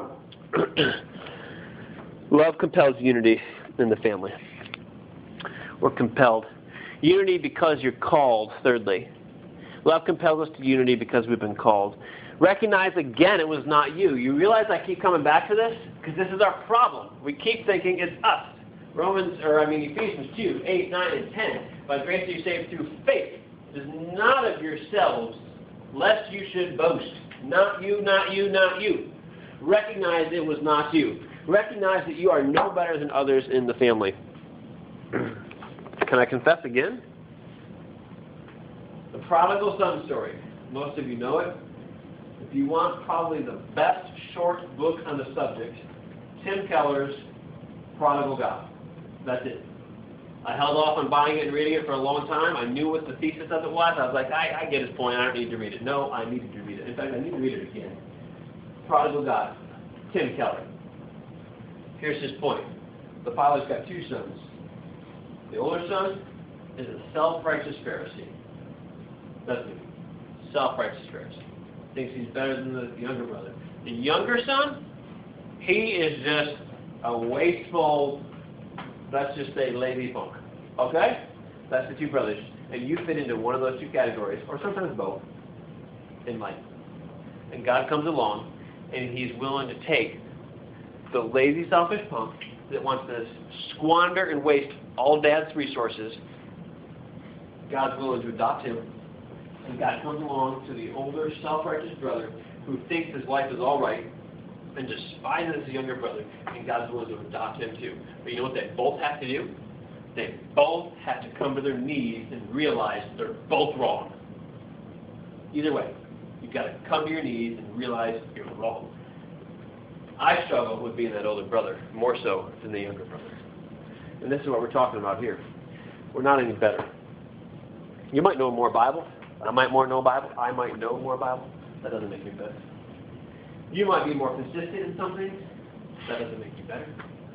Love compels unity in the family. We're compelled. Unity because you're called, thirdly. Love compels us to unity because we've been called. Recognize again it was not you. You realize I keep coming back to this? Because this is our problem. We keep thinking it's us. Romans, or I mean Ephesians two, eight, nine, and ten. By grace are you saved through faith. It is not of yourselves, lest you should boast. Not you, not you, not you. Recognize it was not you. Recognize that you are no better than others in the family. Can I confess again? The prodigal son story. Most of you know it. If you want probably the best short book on the subject, Tim Keller's Prodigal God. That's it. I held off on buying it and reading it for a long time. I knew what the thesis of it was. I was like, I, I get his point. I don't need to read it. No, I needed to read it. In fact, I need to read it again. Prodigal God. Tim Keller. Here's his point. The father's got two sons. The older son is a self-righteous Pharisee. That's me. Self-righteous Pharisee. Thinks he's better than the younger brother. The younger son, he is just a wasteful, let's just say lazy punk. Okay? That's the two brothers. And you fit into one of those two categories, or sometimes both, in life. And God comes along, and he's willing to take the lazy, selfish punk that wants to squander and waste all dad's resources. God's willing to adopt him. And God comes along to the older, self-righteous brother who thinks his life is all right and despises his younger brother. And God's willing to adopt him too. But you know what they both have to do? They both have to come to their knees and realize they're both wrong. Either way, you've got to come to your knees and realize you're wrong. I struggle with being that older brother more so than the younger brother. And this is what we're talking about here. We're not any better. You might know more Bible. I might more know Bible. I might know more Bible. That doesn't make me better. You might be more consistent in some things. That doesn't make you better.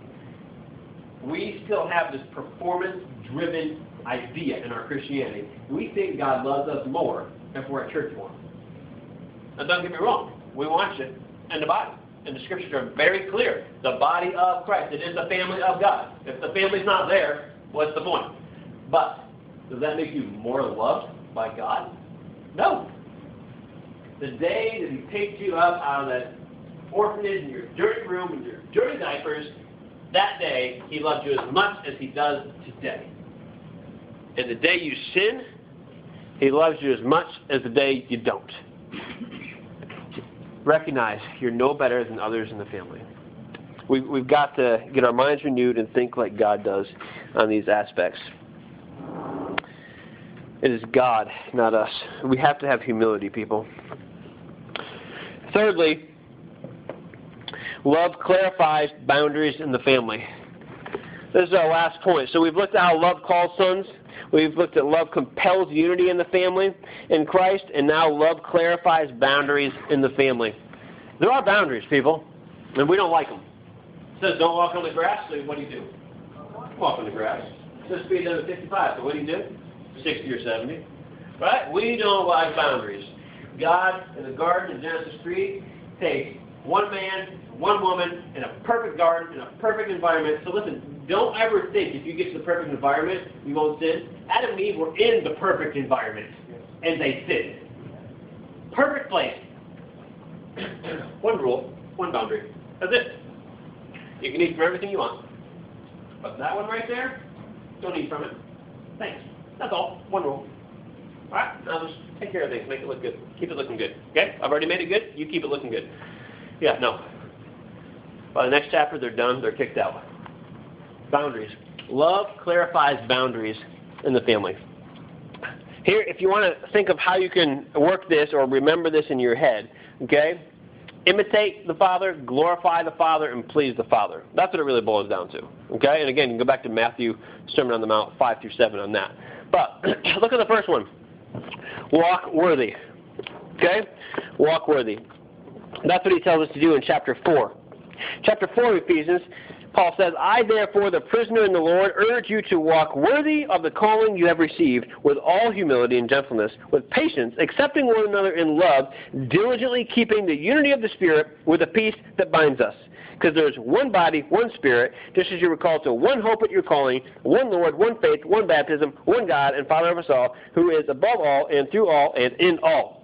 We still have this performance-driven idea in our Christianity. We think God loves us more if we're at church more. Now, don't get me wrong. We want you in the Bible. And the scriptures are very clear. The body of Christ. It is the family of God. If the family's not there, what's the point? But does that make you more loved by God? No. The day that he picked you up out of that orphanage in your dirty room and your dirty diapers, that day he loved you as much as he does today. And the day you sin, he loves you as much as the day you don't. Recognize you're no better than others in the family. We, we've got to get our minds renewed and think like God does on these aspects. It is God, not us. We have to have humility, people. Thirdly, love clarifies boundaries in the family. This is our last point. So we've looked at how love calls sons. We've looked at love compels unity in the family in Christ. And now love clarifies boundaries in the family. There are boundaries, people. And we don't like them. It says don't walk on the grass. So what do you do? Walk on the grass. It says speed limit fifty-five. So what do you do? sixty or seventy. Right? We don't like boundaries. God, in the garden in Genesis three, takes one man, one woman, in a perfect garden, in a perfect environment. So listen, don't ever think if you get to the perfect environment, you won't sin. Adam and Eve were in the perfect environment, and they sinned. Perfect place. One rule, one boundary. That's it. You can eat from everything you want. But that one right there, don't eat from it. Thanks. That's all. One rule. All right? Now just take care of things. Make it look good. Keep it looking good. Okay? I've already made it good. You keep it looking good. Yeah, no. By the next chapter, they're done. They're kicked out. Boundaries. Love clarifies boundaries in the family. Here, if you want to think of how you can work this or remember this in your head, okay? Imitate the Father, glorify the Father, and please the Father. That's what it really boils down to. Okay? And again, you can go back to Matthew, Sermon on the Mount, five through seven on that. But look at the first one. Walk worthy. Okay? Walk worthy. That's what he tells us to do in chapter four. Chapter four of Ephesians, Paul says, I therefore, the prisoner in the Lord, urge you to walk worthy of the calling you have received, with all humility and gentleness, with patience, accepting one another in love, diligently keeping the unity of the Spirit with a peace that binds us. Because there's one body, one Spirit, just as you were called to one hope at your calling, one Lord, one faith, one baptism, one God and Father of us all, who is above all and through all and in all.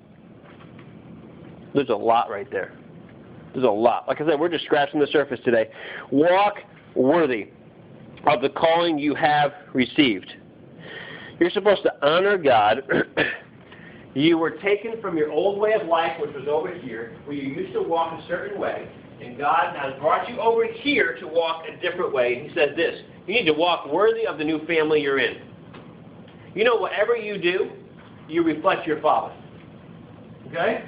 There's a lot right there. There's a lot. Like I said, we're just scratching the surface today. Walk worthy of the calling you have received. You're supposed to honor God. You were taken from your old way of life, which was over here, where you used to walk a certain way, and God has brought you over here to walk a different way. He says this, you need to walk worthy of the new family you're in. You know, whatever you do, you reflect your Father. Okay?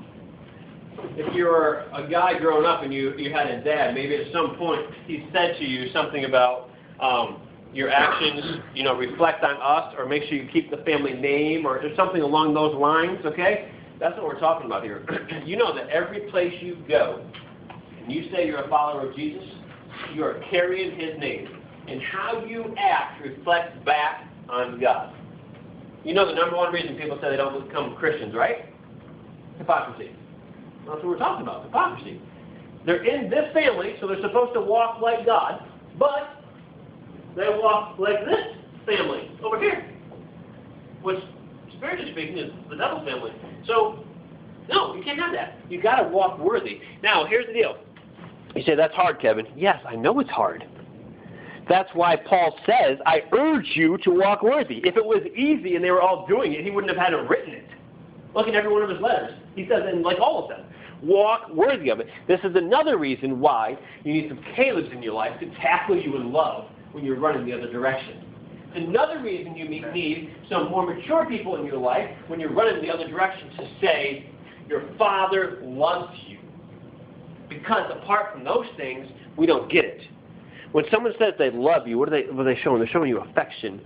If you're a guy growing up and you, you had a dad, maybe at some point he said to you something about um, your actions, you know, reflect on us, or make sure you keep the family name, or just something along those lines, okay? That's what we're talking about here. You know that every place you go, and you say you're a follower of Jesus, you are carrying his name. And how you act reflects back on God. You know the number one reason people say they don't become Christians, right? Hypocrisy. That's what we're talking about, hypocrisy. They're in this family, so they're supposed to walk like God, but they walk like this family over here, which, spiritually speaking, is the devil family. So, no, you can't have that. You've got to walk worthy. Now, here's the deal. You say, that's hard, Kevin. Yes, I know it's hard. That's why Paul says, I urge you to walk worthy. If it was easy and they were all doing it, he wouldn't have had it written it. Look at every one of his letters. He says, and like all of them, walk worthy of it. This is another reason why you need some Calebs in your life to tackle you in love when you're running the other direction. Another reason you need some more mature people in your life when you're running the other direction to say, your Father loves you. Because apart from those things, we don't get it. When someone says they love you, what are they, what are they showing? They're showing you affection.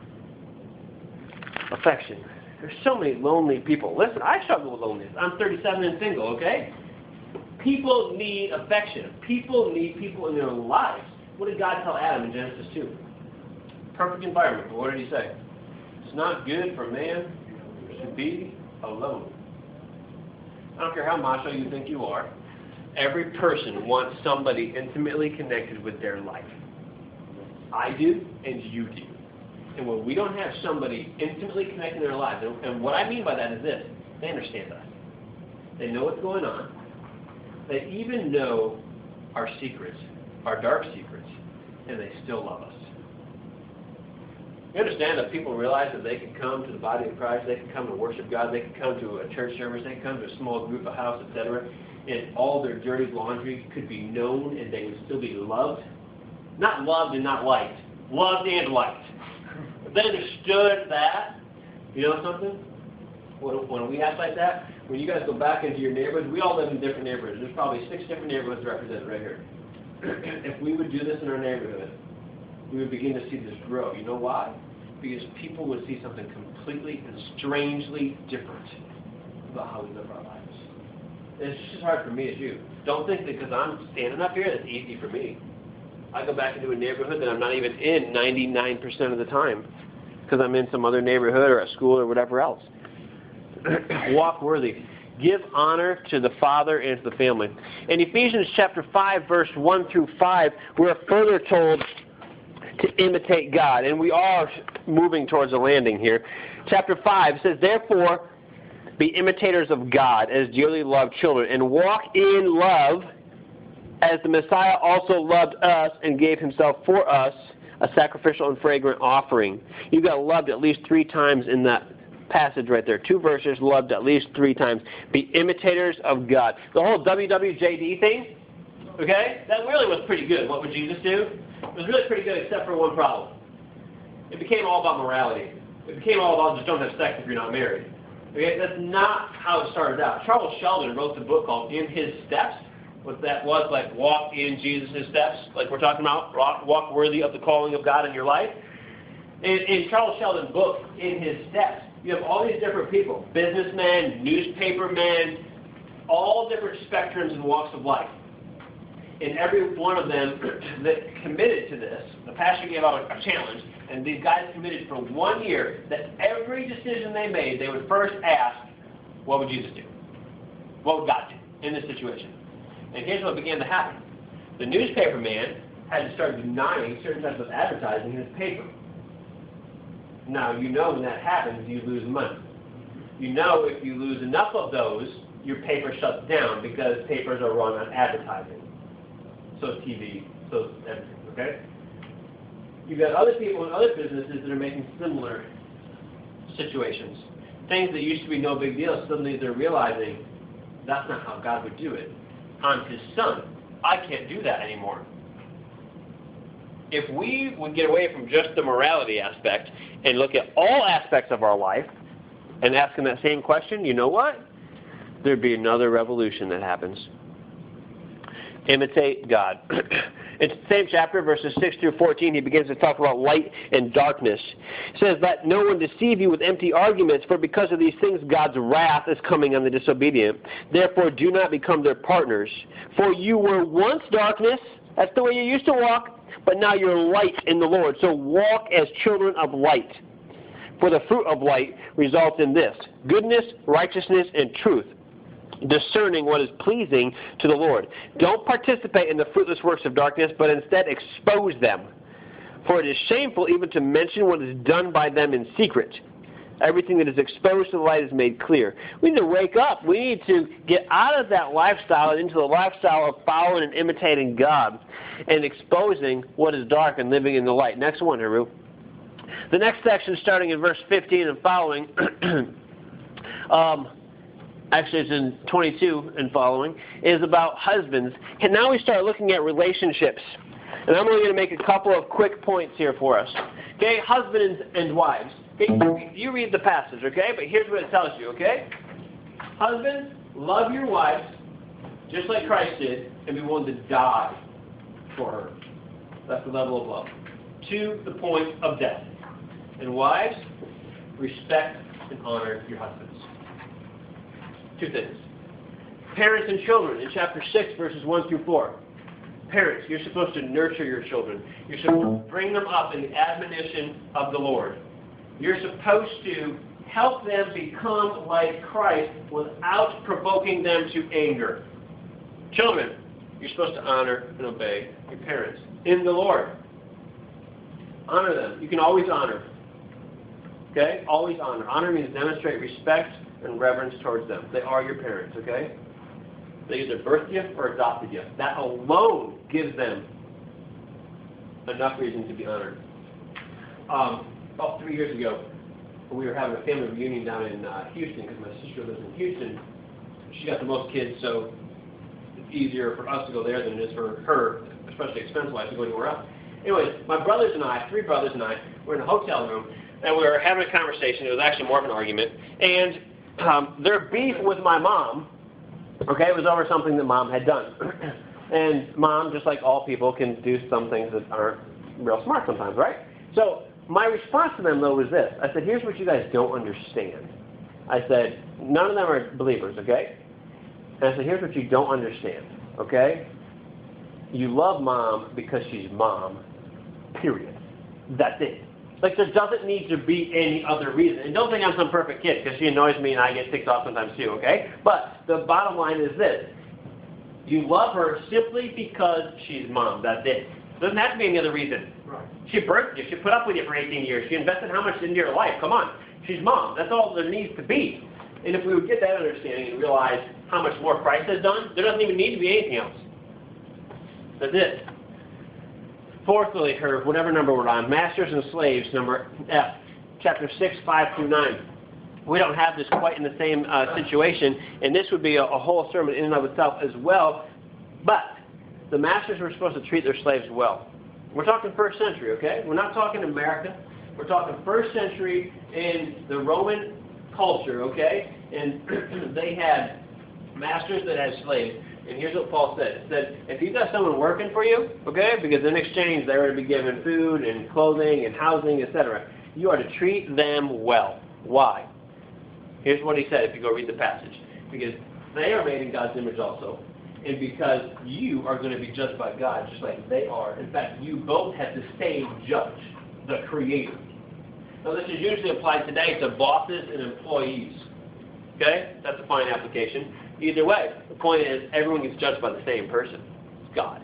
Affection. There's so many lonely people. Listen, I struggle with loneliness. I'm thirty-seven and single, okay? People need affection. People need people in their lives. What did God tell Adam in Genesis two? Perfect environment. But what did he say? It's not good for man to be alone. I don't care how macho you think you are. Every person wants somebody intimately connected with their life. I do, and you do. And when we don't have somebody intimately connected in their lives, and, and what I mean by that is this, they understand us. They know what's going on. They even know our secrets, our dark secrets, and they still love us. You understand that people realize that they can come to the body of Christ, they can come to worship God, they can come to a church service, they can come to a small group, a house, et cetera, and all their dirty laundry could be known and they would still be loved. Not loved and not liked. Loved and liked. If they understood that, you know something? When, when we act like that, when you guys go back into your neighborhoods, we all live in different neighborhoods. There's probably six different neighborhoods represented right here. If we would do this in our neighborhood, we would begin to see this grow. You know why? Because people would see something completely and strangely different about how we live our lives. And it's just as hard for me as you. Don't think that because I'm standing up here, that's easy for me. I go back into a neighborhood that I'm not even in ninety-nine percent of the time because I'm in some other neighborhood or a school or whatever else. Walk worthy. Give honor to the father and to the family. In Ephesians chapter five, verse one through five, we're further told to imitate God. And we are moving towards a landing here. Chapter five says, therefore, be imitators of God as dearly loved children, and walk in love as the Messiah also loved us and gave himself for us, a sacrificial and fragrant offering. You've got loved at least three times in that passage right there. Two verses, loved at least three times. Be imitators of God. The whole W W J D thing, okay, that really was pretty good. What would Jesus do? It was really pretty good except for one problem. It became all about morality. It became all about just don't have sex if you're not married. Okay, that's not how it started out. Charles Sheldon wrote the book called In His Steps. What that was, like walk in Jesus' steps, like we're talking about, walk, walk worthy of the calling of God in your life. In, in Charles Sheldon's book, In His Steps, you have all these different people, businessmen, newspapermen, all different spectrums and walks of life. And every one of them that committed to this, the pastor gave out a challenge, and these guys committed for one year that every decision they made, they would first ask, what would Jesus do? What would God do in this situation? And here's what began to happen. The newspaper man had to start denying certain types of advertising in his paper. Now, you know when that happens, you lose money. You know if you lose enough of those, your paper shuts down because papers are run on advertising. So is T V, so is everything, okay? You've got other people in other businesses that are making similar situations. Things that used to be no big deal, suddenly they're realizing that's not how God would do it. I'm his son. I can't do that anymore. If we would get away from just the morality aspect and look at all aspects of our life and ask them that same question, you know what? There'd be another revolution that happens. Imitate God. In the same chapter, verses six through fourteen, he begins to talk about light and darkness. He says, let no one deceive you with empty arguments, for because of these things God's wrath is coming on the disobedient. Therefore do not become their partners. For you were once darkness, that's the way you used to walk, but now you're light in the Lord. So walk as children of light. For the fruit of light results in this, goodness, righteousness, and truth, discerning what is pleasing to the Lord. Don't participate in the fruitless works of darkness, but instead expose them. For it is shameful even to mention what is done by them in secret. Everything that is exposed to the light is made clear. We need to wake up. We need to get out of that lifestyle and into the lifestyle of following and imitating God and exposing what is dark and living in the light. Next one, Haru. The next section, starting in verse fifteen and following, um, actually it's in twenty-two and following, is about husbands. And now we start looking at relationships. And I'm only going to make a couple of quick points here for us. Okay, husbands and wives. Okay, you read the passage, okay? But here's what it tells you, okay? Husbands, love your wives just like Christ did and be willing to die for her. That's the level of love. To the point of death. And wives, respect and honor your husbands. Two things. Parents and children in chapter six, verses one through four. Parents, you're supposed to nurture your children. You're supposed to bring them up in the admonition of the Lord. You're supposed to help them become like Christ without provoking them to anger. Children, you're supposed to honor and obey your parents in the Lord. Honor them. You can always honor. Okay? Always honor. Honor means demonstrate respect and reverence towards them. They are your parents, okay? They either birthed you or adopted you. That alone gives them enough reason to be honored. Um, about three years ago, we were having a family reunion down in uh, Houston because my sister lives in Houston. She got the most kids, so it's easier for us to go there than it is for her, especially expense-wise, to go anywhere else. Anyways, my brothers and I, three brothers and I, were in a hotel room, and we were having a conversation. It was actually more of an argument. And um, their beef with my mom, okay, it was over something that mom had done. And mom, just like all people, can do some things that aren't real smart sometimes, right? So my response to them, though, was this. I said, here's what you guys don't understand. I said, none of them are believers, okay? And I said, here's what you don't understand, okay? You love mom because she's mom, period. That's it. Like, there doesn't need to be any other reason. And don't think I'm some perfect kid, because she annoys me and I get ticked off sometimes too, okay? But the bottom line is this. You love her simply because she's mom. That's it. Doesn't have to be any other reason. Right. She birthed you. She put up with you for eighteen years. She invested how much into your life? Come on. She's mom. That's all there needs to be. And if we would get that understanding and realize how much more Christ has done, there doesn't even need to be anything else. That's it. Fourthly, or whatever number we're on, masters and slaves, number F, chapter six, five through nine. We don't have this quite in the same uh, situation, and this would be a, a whole sermon in and of itself as well. But the masters were supposed to treat their slaves well. We're talking first century, okay? We're not talking America. We're talking first century in the Roman culture, okay? And they had masters that had slaves. And here's what Paul said. He said, if you've got someone working for you, okay, because in exchange they were to be given food and clothing and housing, et cetera, you are to treat them well. Why? Here's what he said if you go read the passage. Because they are made in God's image also. And because you are going to be judged by God just like they are. In fact, you both have the same judge, the Creator. Now, this is usually applied today to bosses and employees. Okay? That's a fine application. Either way, the point is everyone gets judged by the same person. It's God.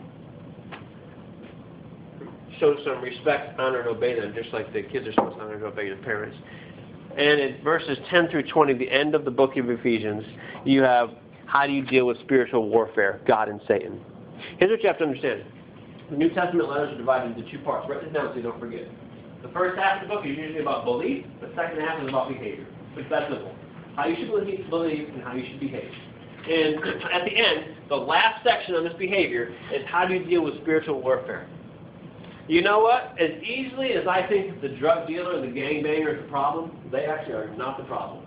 Show some respect, honor, and obey them, just like the kids are supposed to honor and obey their parents. And in verses ten through twenty, the end of the book of Ephesians, you have how do you deal with spiritual warfare, God and Satan. Here's what you have to understand. The New Testament letters are divided into two parts. Write this down so you don't forget. The first half of the book is usually about belief. The second half is about behavior. It's that simple. How you should believe and how you should behave. And at the end, the last section on this behavior is how do you deal with spiritual warfare. You know what? As easily as I think the drug dealer and the gangbanger is the problem, they actually are not the problem.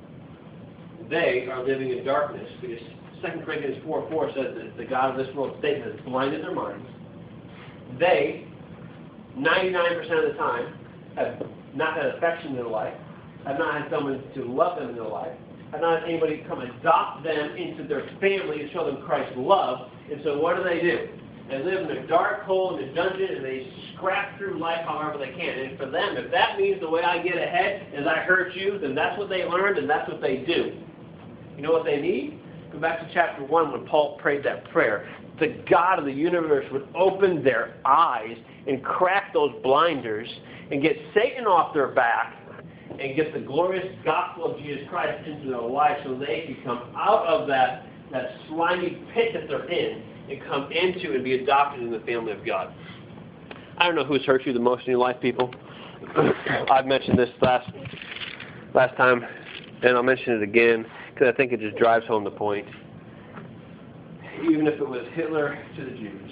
They are living in darkness because Second Corinthians four four says that the God of this world, Satan, has blinded their minds. They, ninety-nine percent of the time, have not had affection in their life, have not had someone to love them in their life, have not had anybody come adopt them into their family and show them Christ's love. And so what do they do? They live in a dark hole in a dungeon and they scrap through life however they can. And for them, if that means the way I get ahead is I hurt you, then that's what they learned and that's what they do. You know what they need? Go back to chapter one when Paul prayed that prayer. The God of the universe would open their eyes and crack those blinders and get Satan off their back and get the glorious gospel of Jesus Christ into their life so they can come out of that, that slimy pit that they're in and come into and be adopted in the family of God. I don't know who's hurt you the most in your life, people. I've mentioned this last last time, and I'll mention it again because I think it just drives home the point. Even if it was Hitler to the Jews,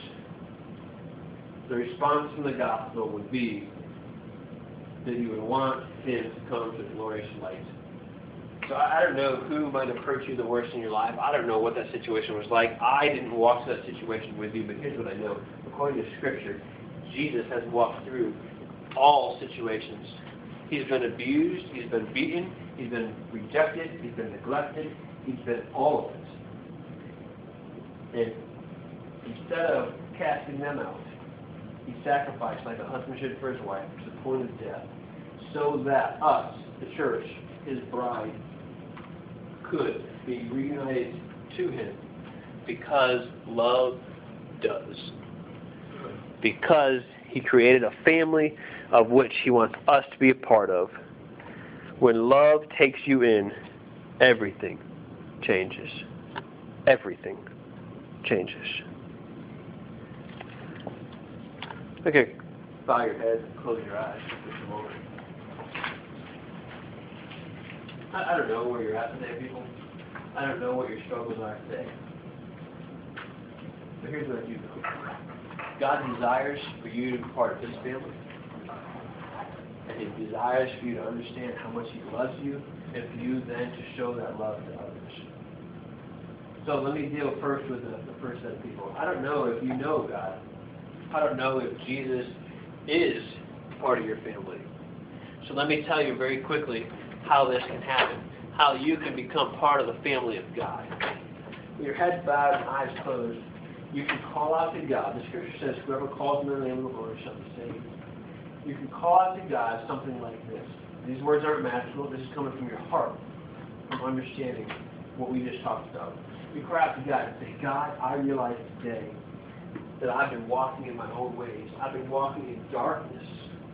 the response from the gospel would be that you would want him to come to glorious light. So I don't know who might have hurt you the worst in your life. I don't know what that situation was like. I didn't walk through that situation with you, but here's what I know. According to Scripture, Jesus has walked through all situations. He's been abused, he's been beaten, he's been rejected, he's been neglected, he's been all of it. And instead of casting them out, he sacrificed like a husband should for his wife to the point of death, so that us, the church, his bride, could be reunited to him because love does. Because he created a family of which he wants us to be a part of. When love takes you in, everything changes. Everything changes. Okay, bow your head, close your eyes for just a moment. I, I don't know where you're at today, people. I don't know what your struggles are today. But here's what you know. God desires for you to be part of his family. And he desires for you to understand how much he loves you and for you then to show that love to others. So let me deal first with the, the first set of people. I don't know if you know God. I don't know if Jesus is part of your family. So let me tell you very quickly how this can happen, how you can become part of the family of God. With your head bowed and eyes closed, you can call out to God. The scripture says, whoever calls in the name of the Lord shall be saved. You can call out to God something like this. These words aren't magical. This is coming from your heart, from understanding what we just talked about. You cry out to God and say, God, I realize today that I've been walking in my own ways. I've been walking in darkness.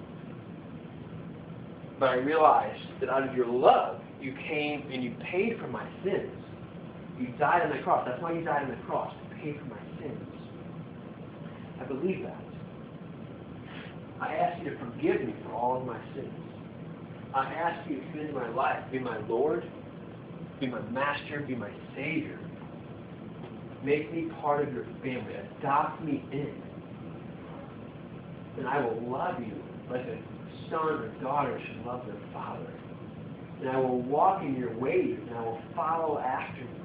But I realize that out of your love, you came and you paid for my sins. You died on the cross. That's why you died on the cross, to pay for my sins. I believe that. I ask you to forgive me for all of my sins. I ask you to come into my life, be my Lord, be my Master, be my Savior. Make me part of your family. Adopt me in. And I will love you like a son or daughter should love their father. And I will walk in your ways, and I will follow after you.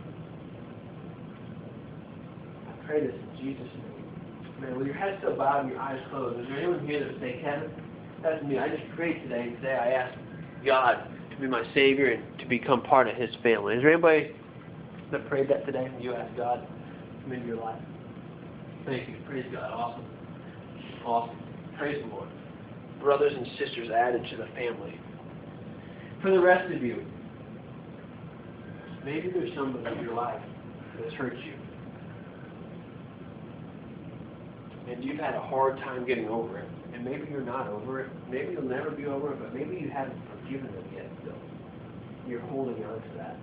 I pray this in Jesus' name. Man, with your head still bowed and your eyes closed, is there anyone here that would say, Kevin, that's me. I just prayed today, and today I asked God to be my Savior and to become part of His family. Is there anybody that prayed that today? You asked God to come into your life? Thank you. Praise God. Awesome. Awesome. Praise the Lord. Brothers and sisters added to the family. For the rest of you, maybe there's somebody in your life that's hurt you. And you've had a hard time getting over it. And maybe you're not over it. Maybe you'll never be over it, but maybe you haven't forgiven them yet still. You're holding on to that.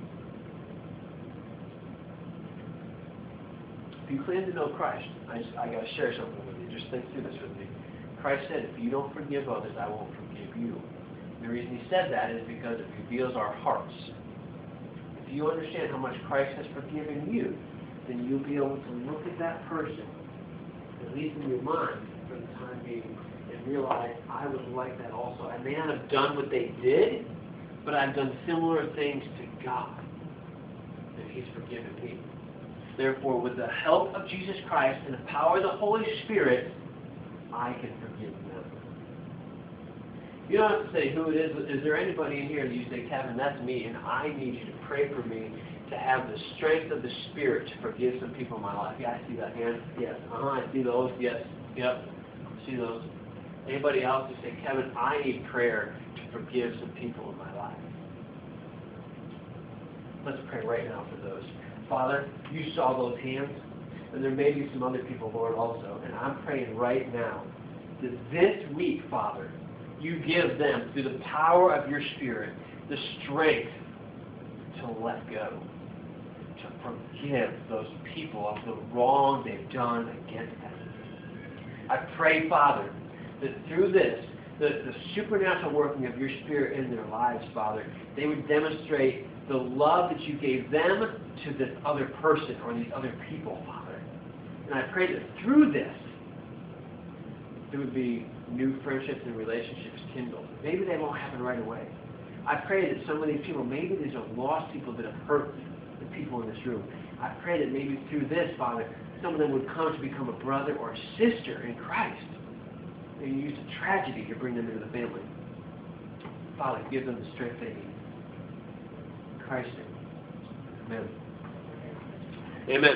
If you claim to know Christ, I, just, I got to share something with you. Just think through this with me. Christ said, if you don't forgive others, I won't forgive you. And the reason He said that is because it reveals our hearts. If you understand how much Christ has forgiven you, then you'll be able to look at that person, at least in your mind, for the time being, and realize I was like that also. I may not have done what they did, but I've done similar things to God, and He's forgiven me. Therefore, with the help of Jesus Christ and the power of the Holy Spirit, I can forgive them. You don't have to say who it is. Is there anybody in here that you say, Kevin, that's me, and I need you to pray for me to have the strength of the Spirit to forgive some people in my life? Yeah, I see that hand. Yes. Uh-huh, I see those. Yes. Yep. I see those. Anybody else who say, Kevin, I need prayer to forgive some people in my life? Let's pray right now for those. Father, you saw those hands. And there may be some other people, Lord, also. And I'm praying right now that this week, Father, you give them, through the power of your Spirit, the strength to let go, to forgive those people of the wrong they've done against them. I pray, Father, that through this, the, the supernatural working of your Spirit in their lives, Father, they would demonstrate the love that you gave them to this other person or these other people, Father. And I pray that through this, there would be new friendships and relationships kindled. Maybe they won't happen right away. I pray that some of these people, maybe these are lost people that have hurt the people in this room. I pray that maybe through this, Father, some of them would come to become a brother or a sister in Christ. And you use a tragedy to bring them into the family. Father, give them the strength they need. In Christ's name. Amen. Amen.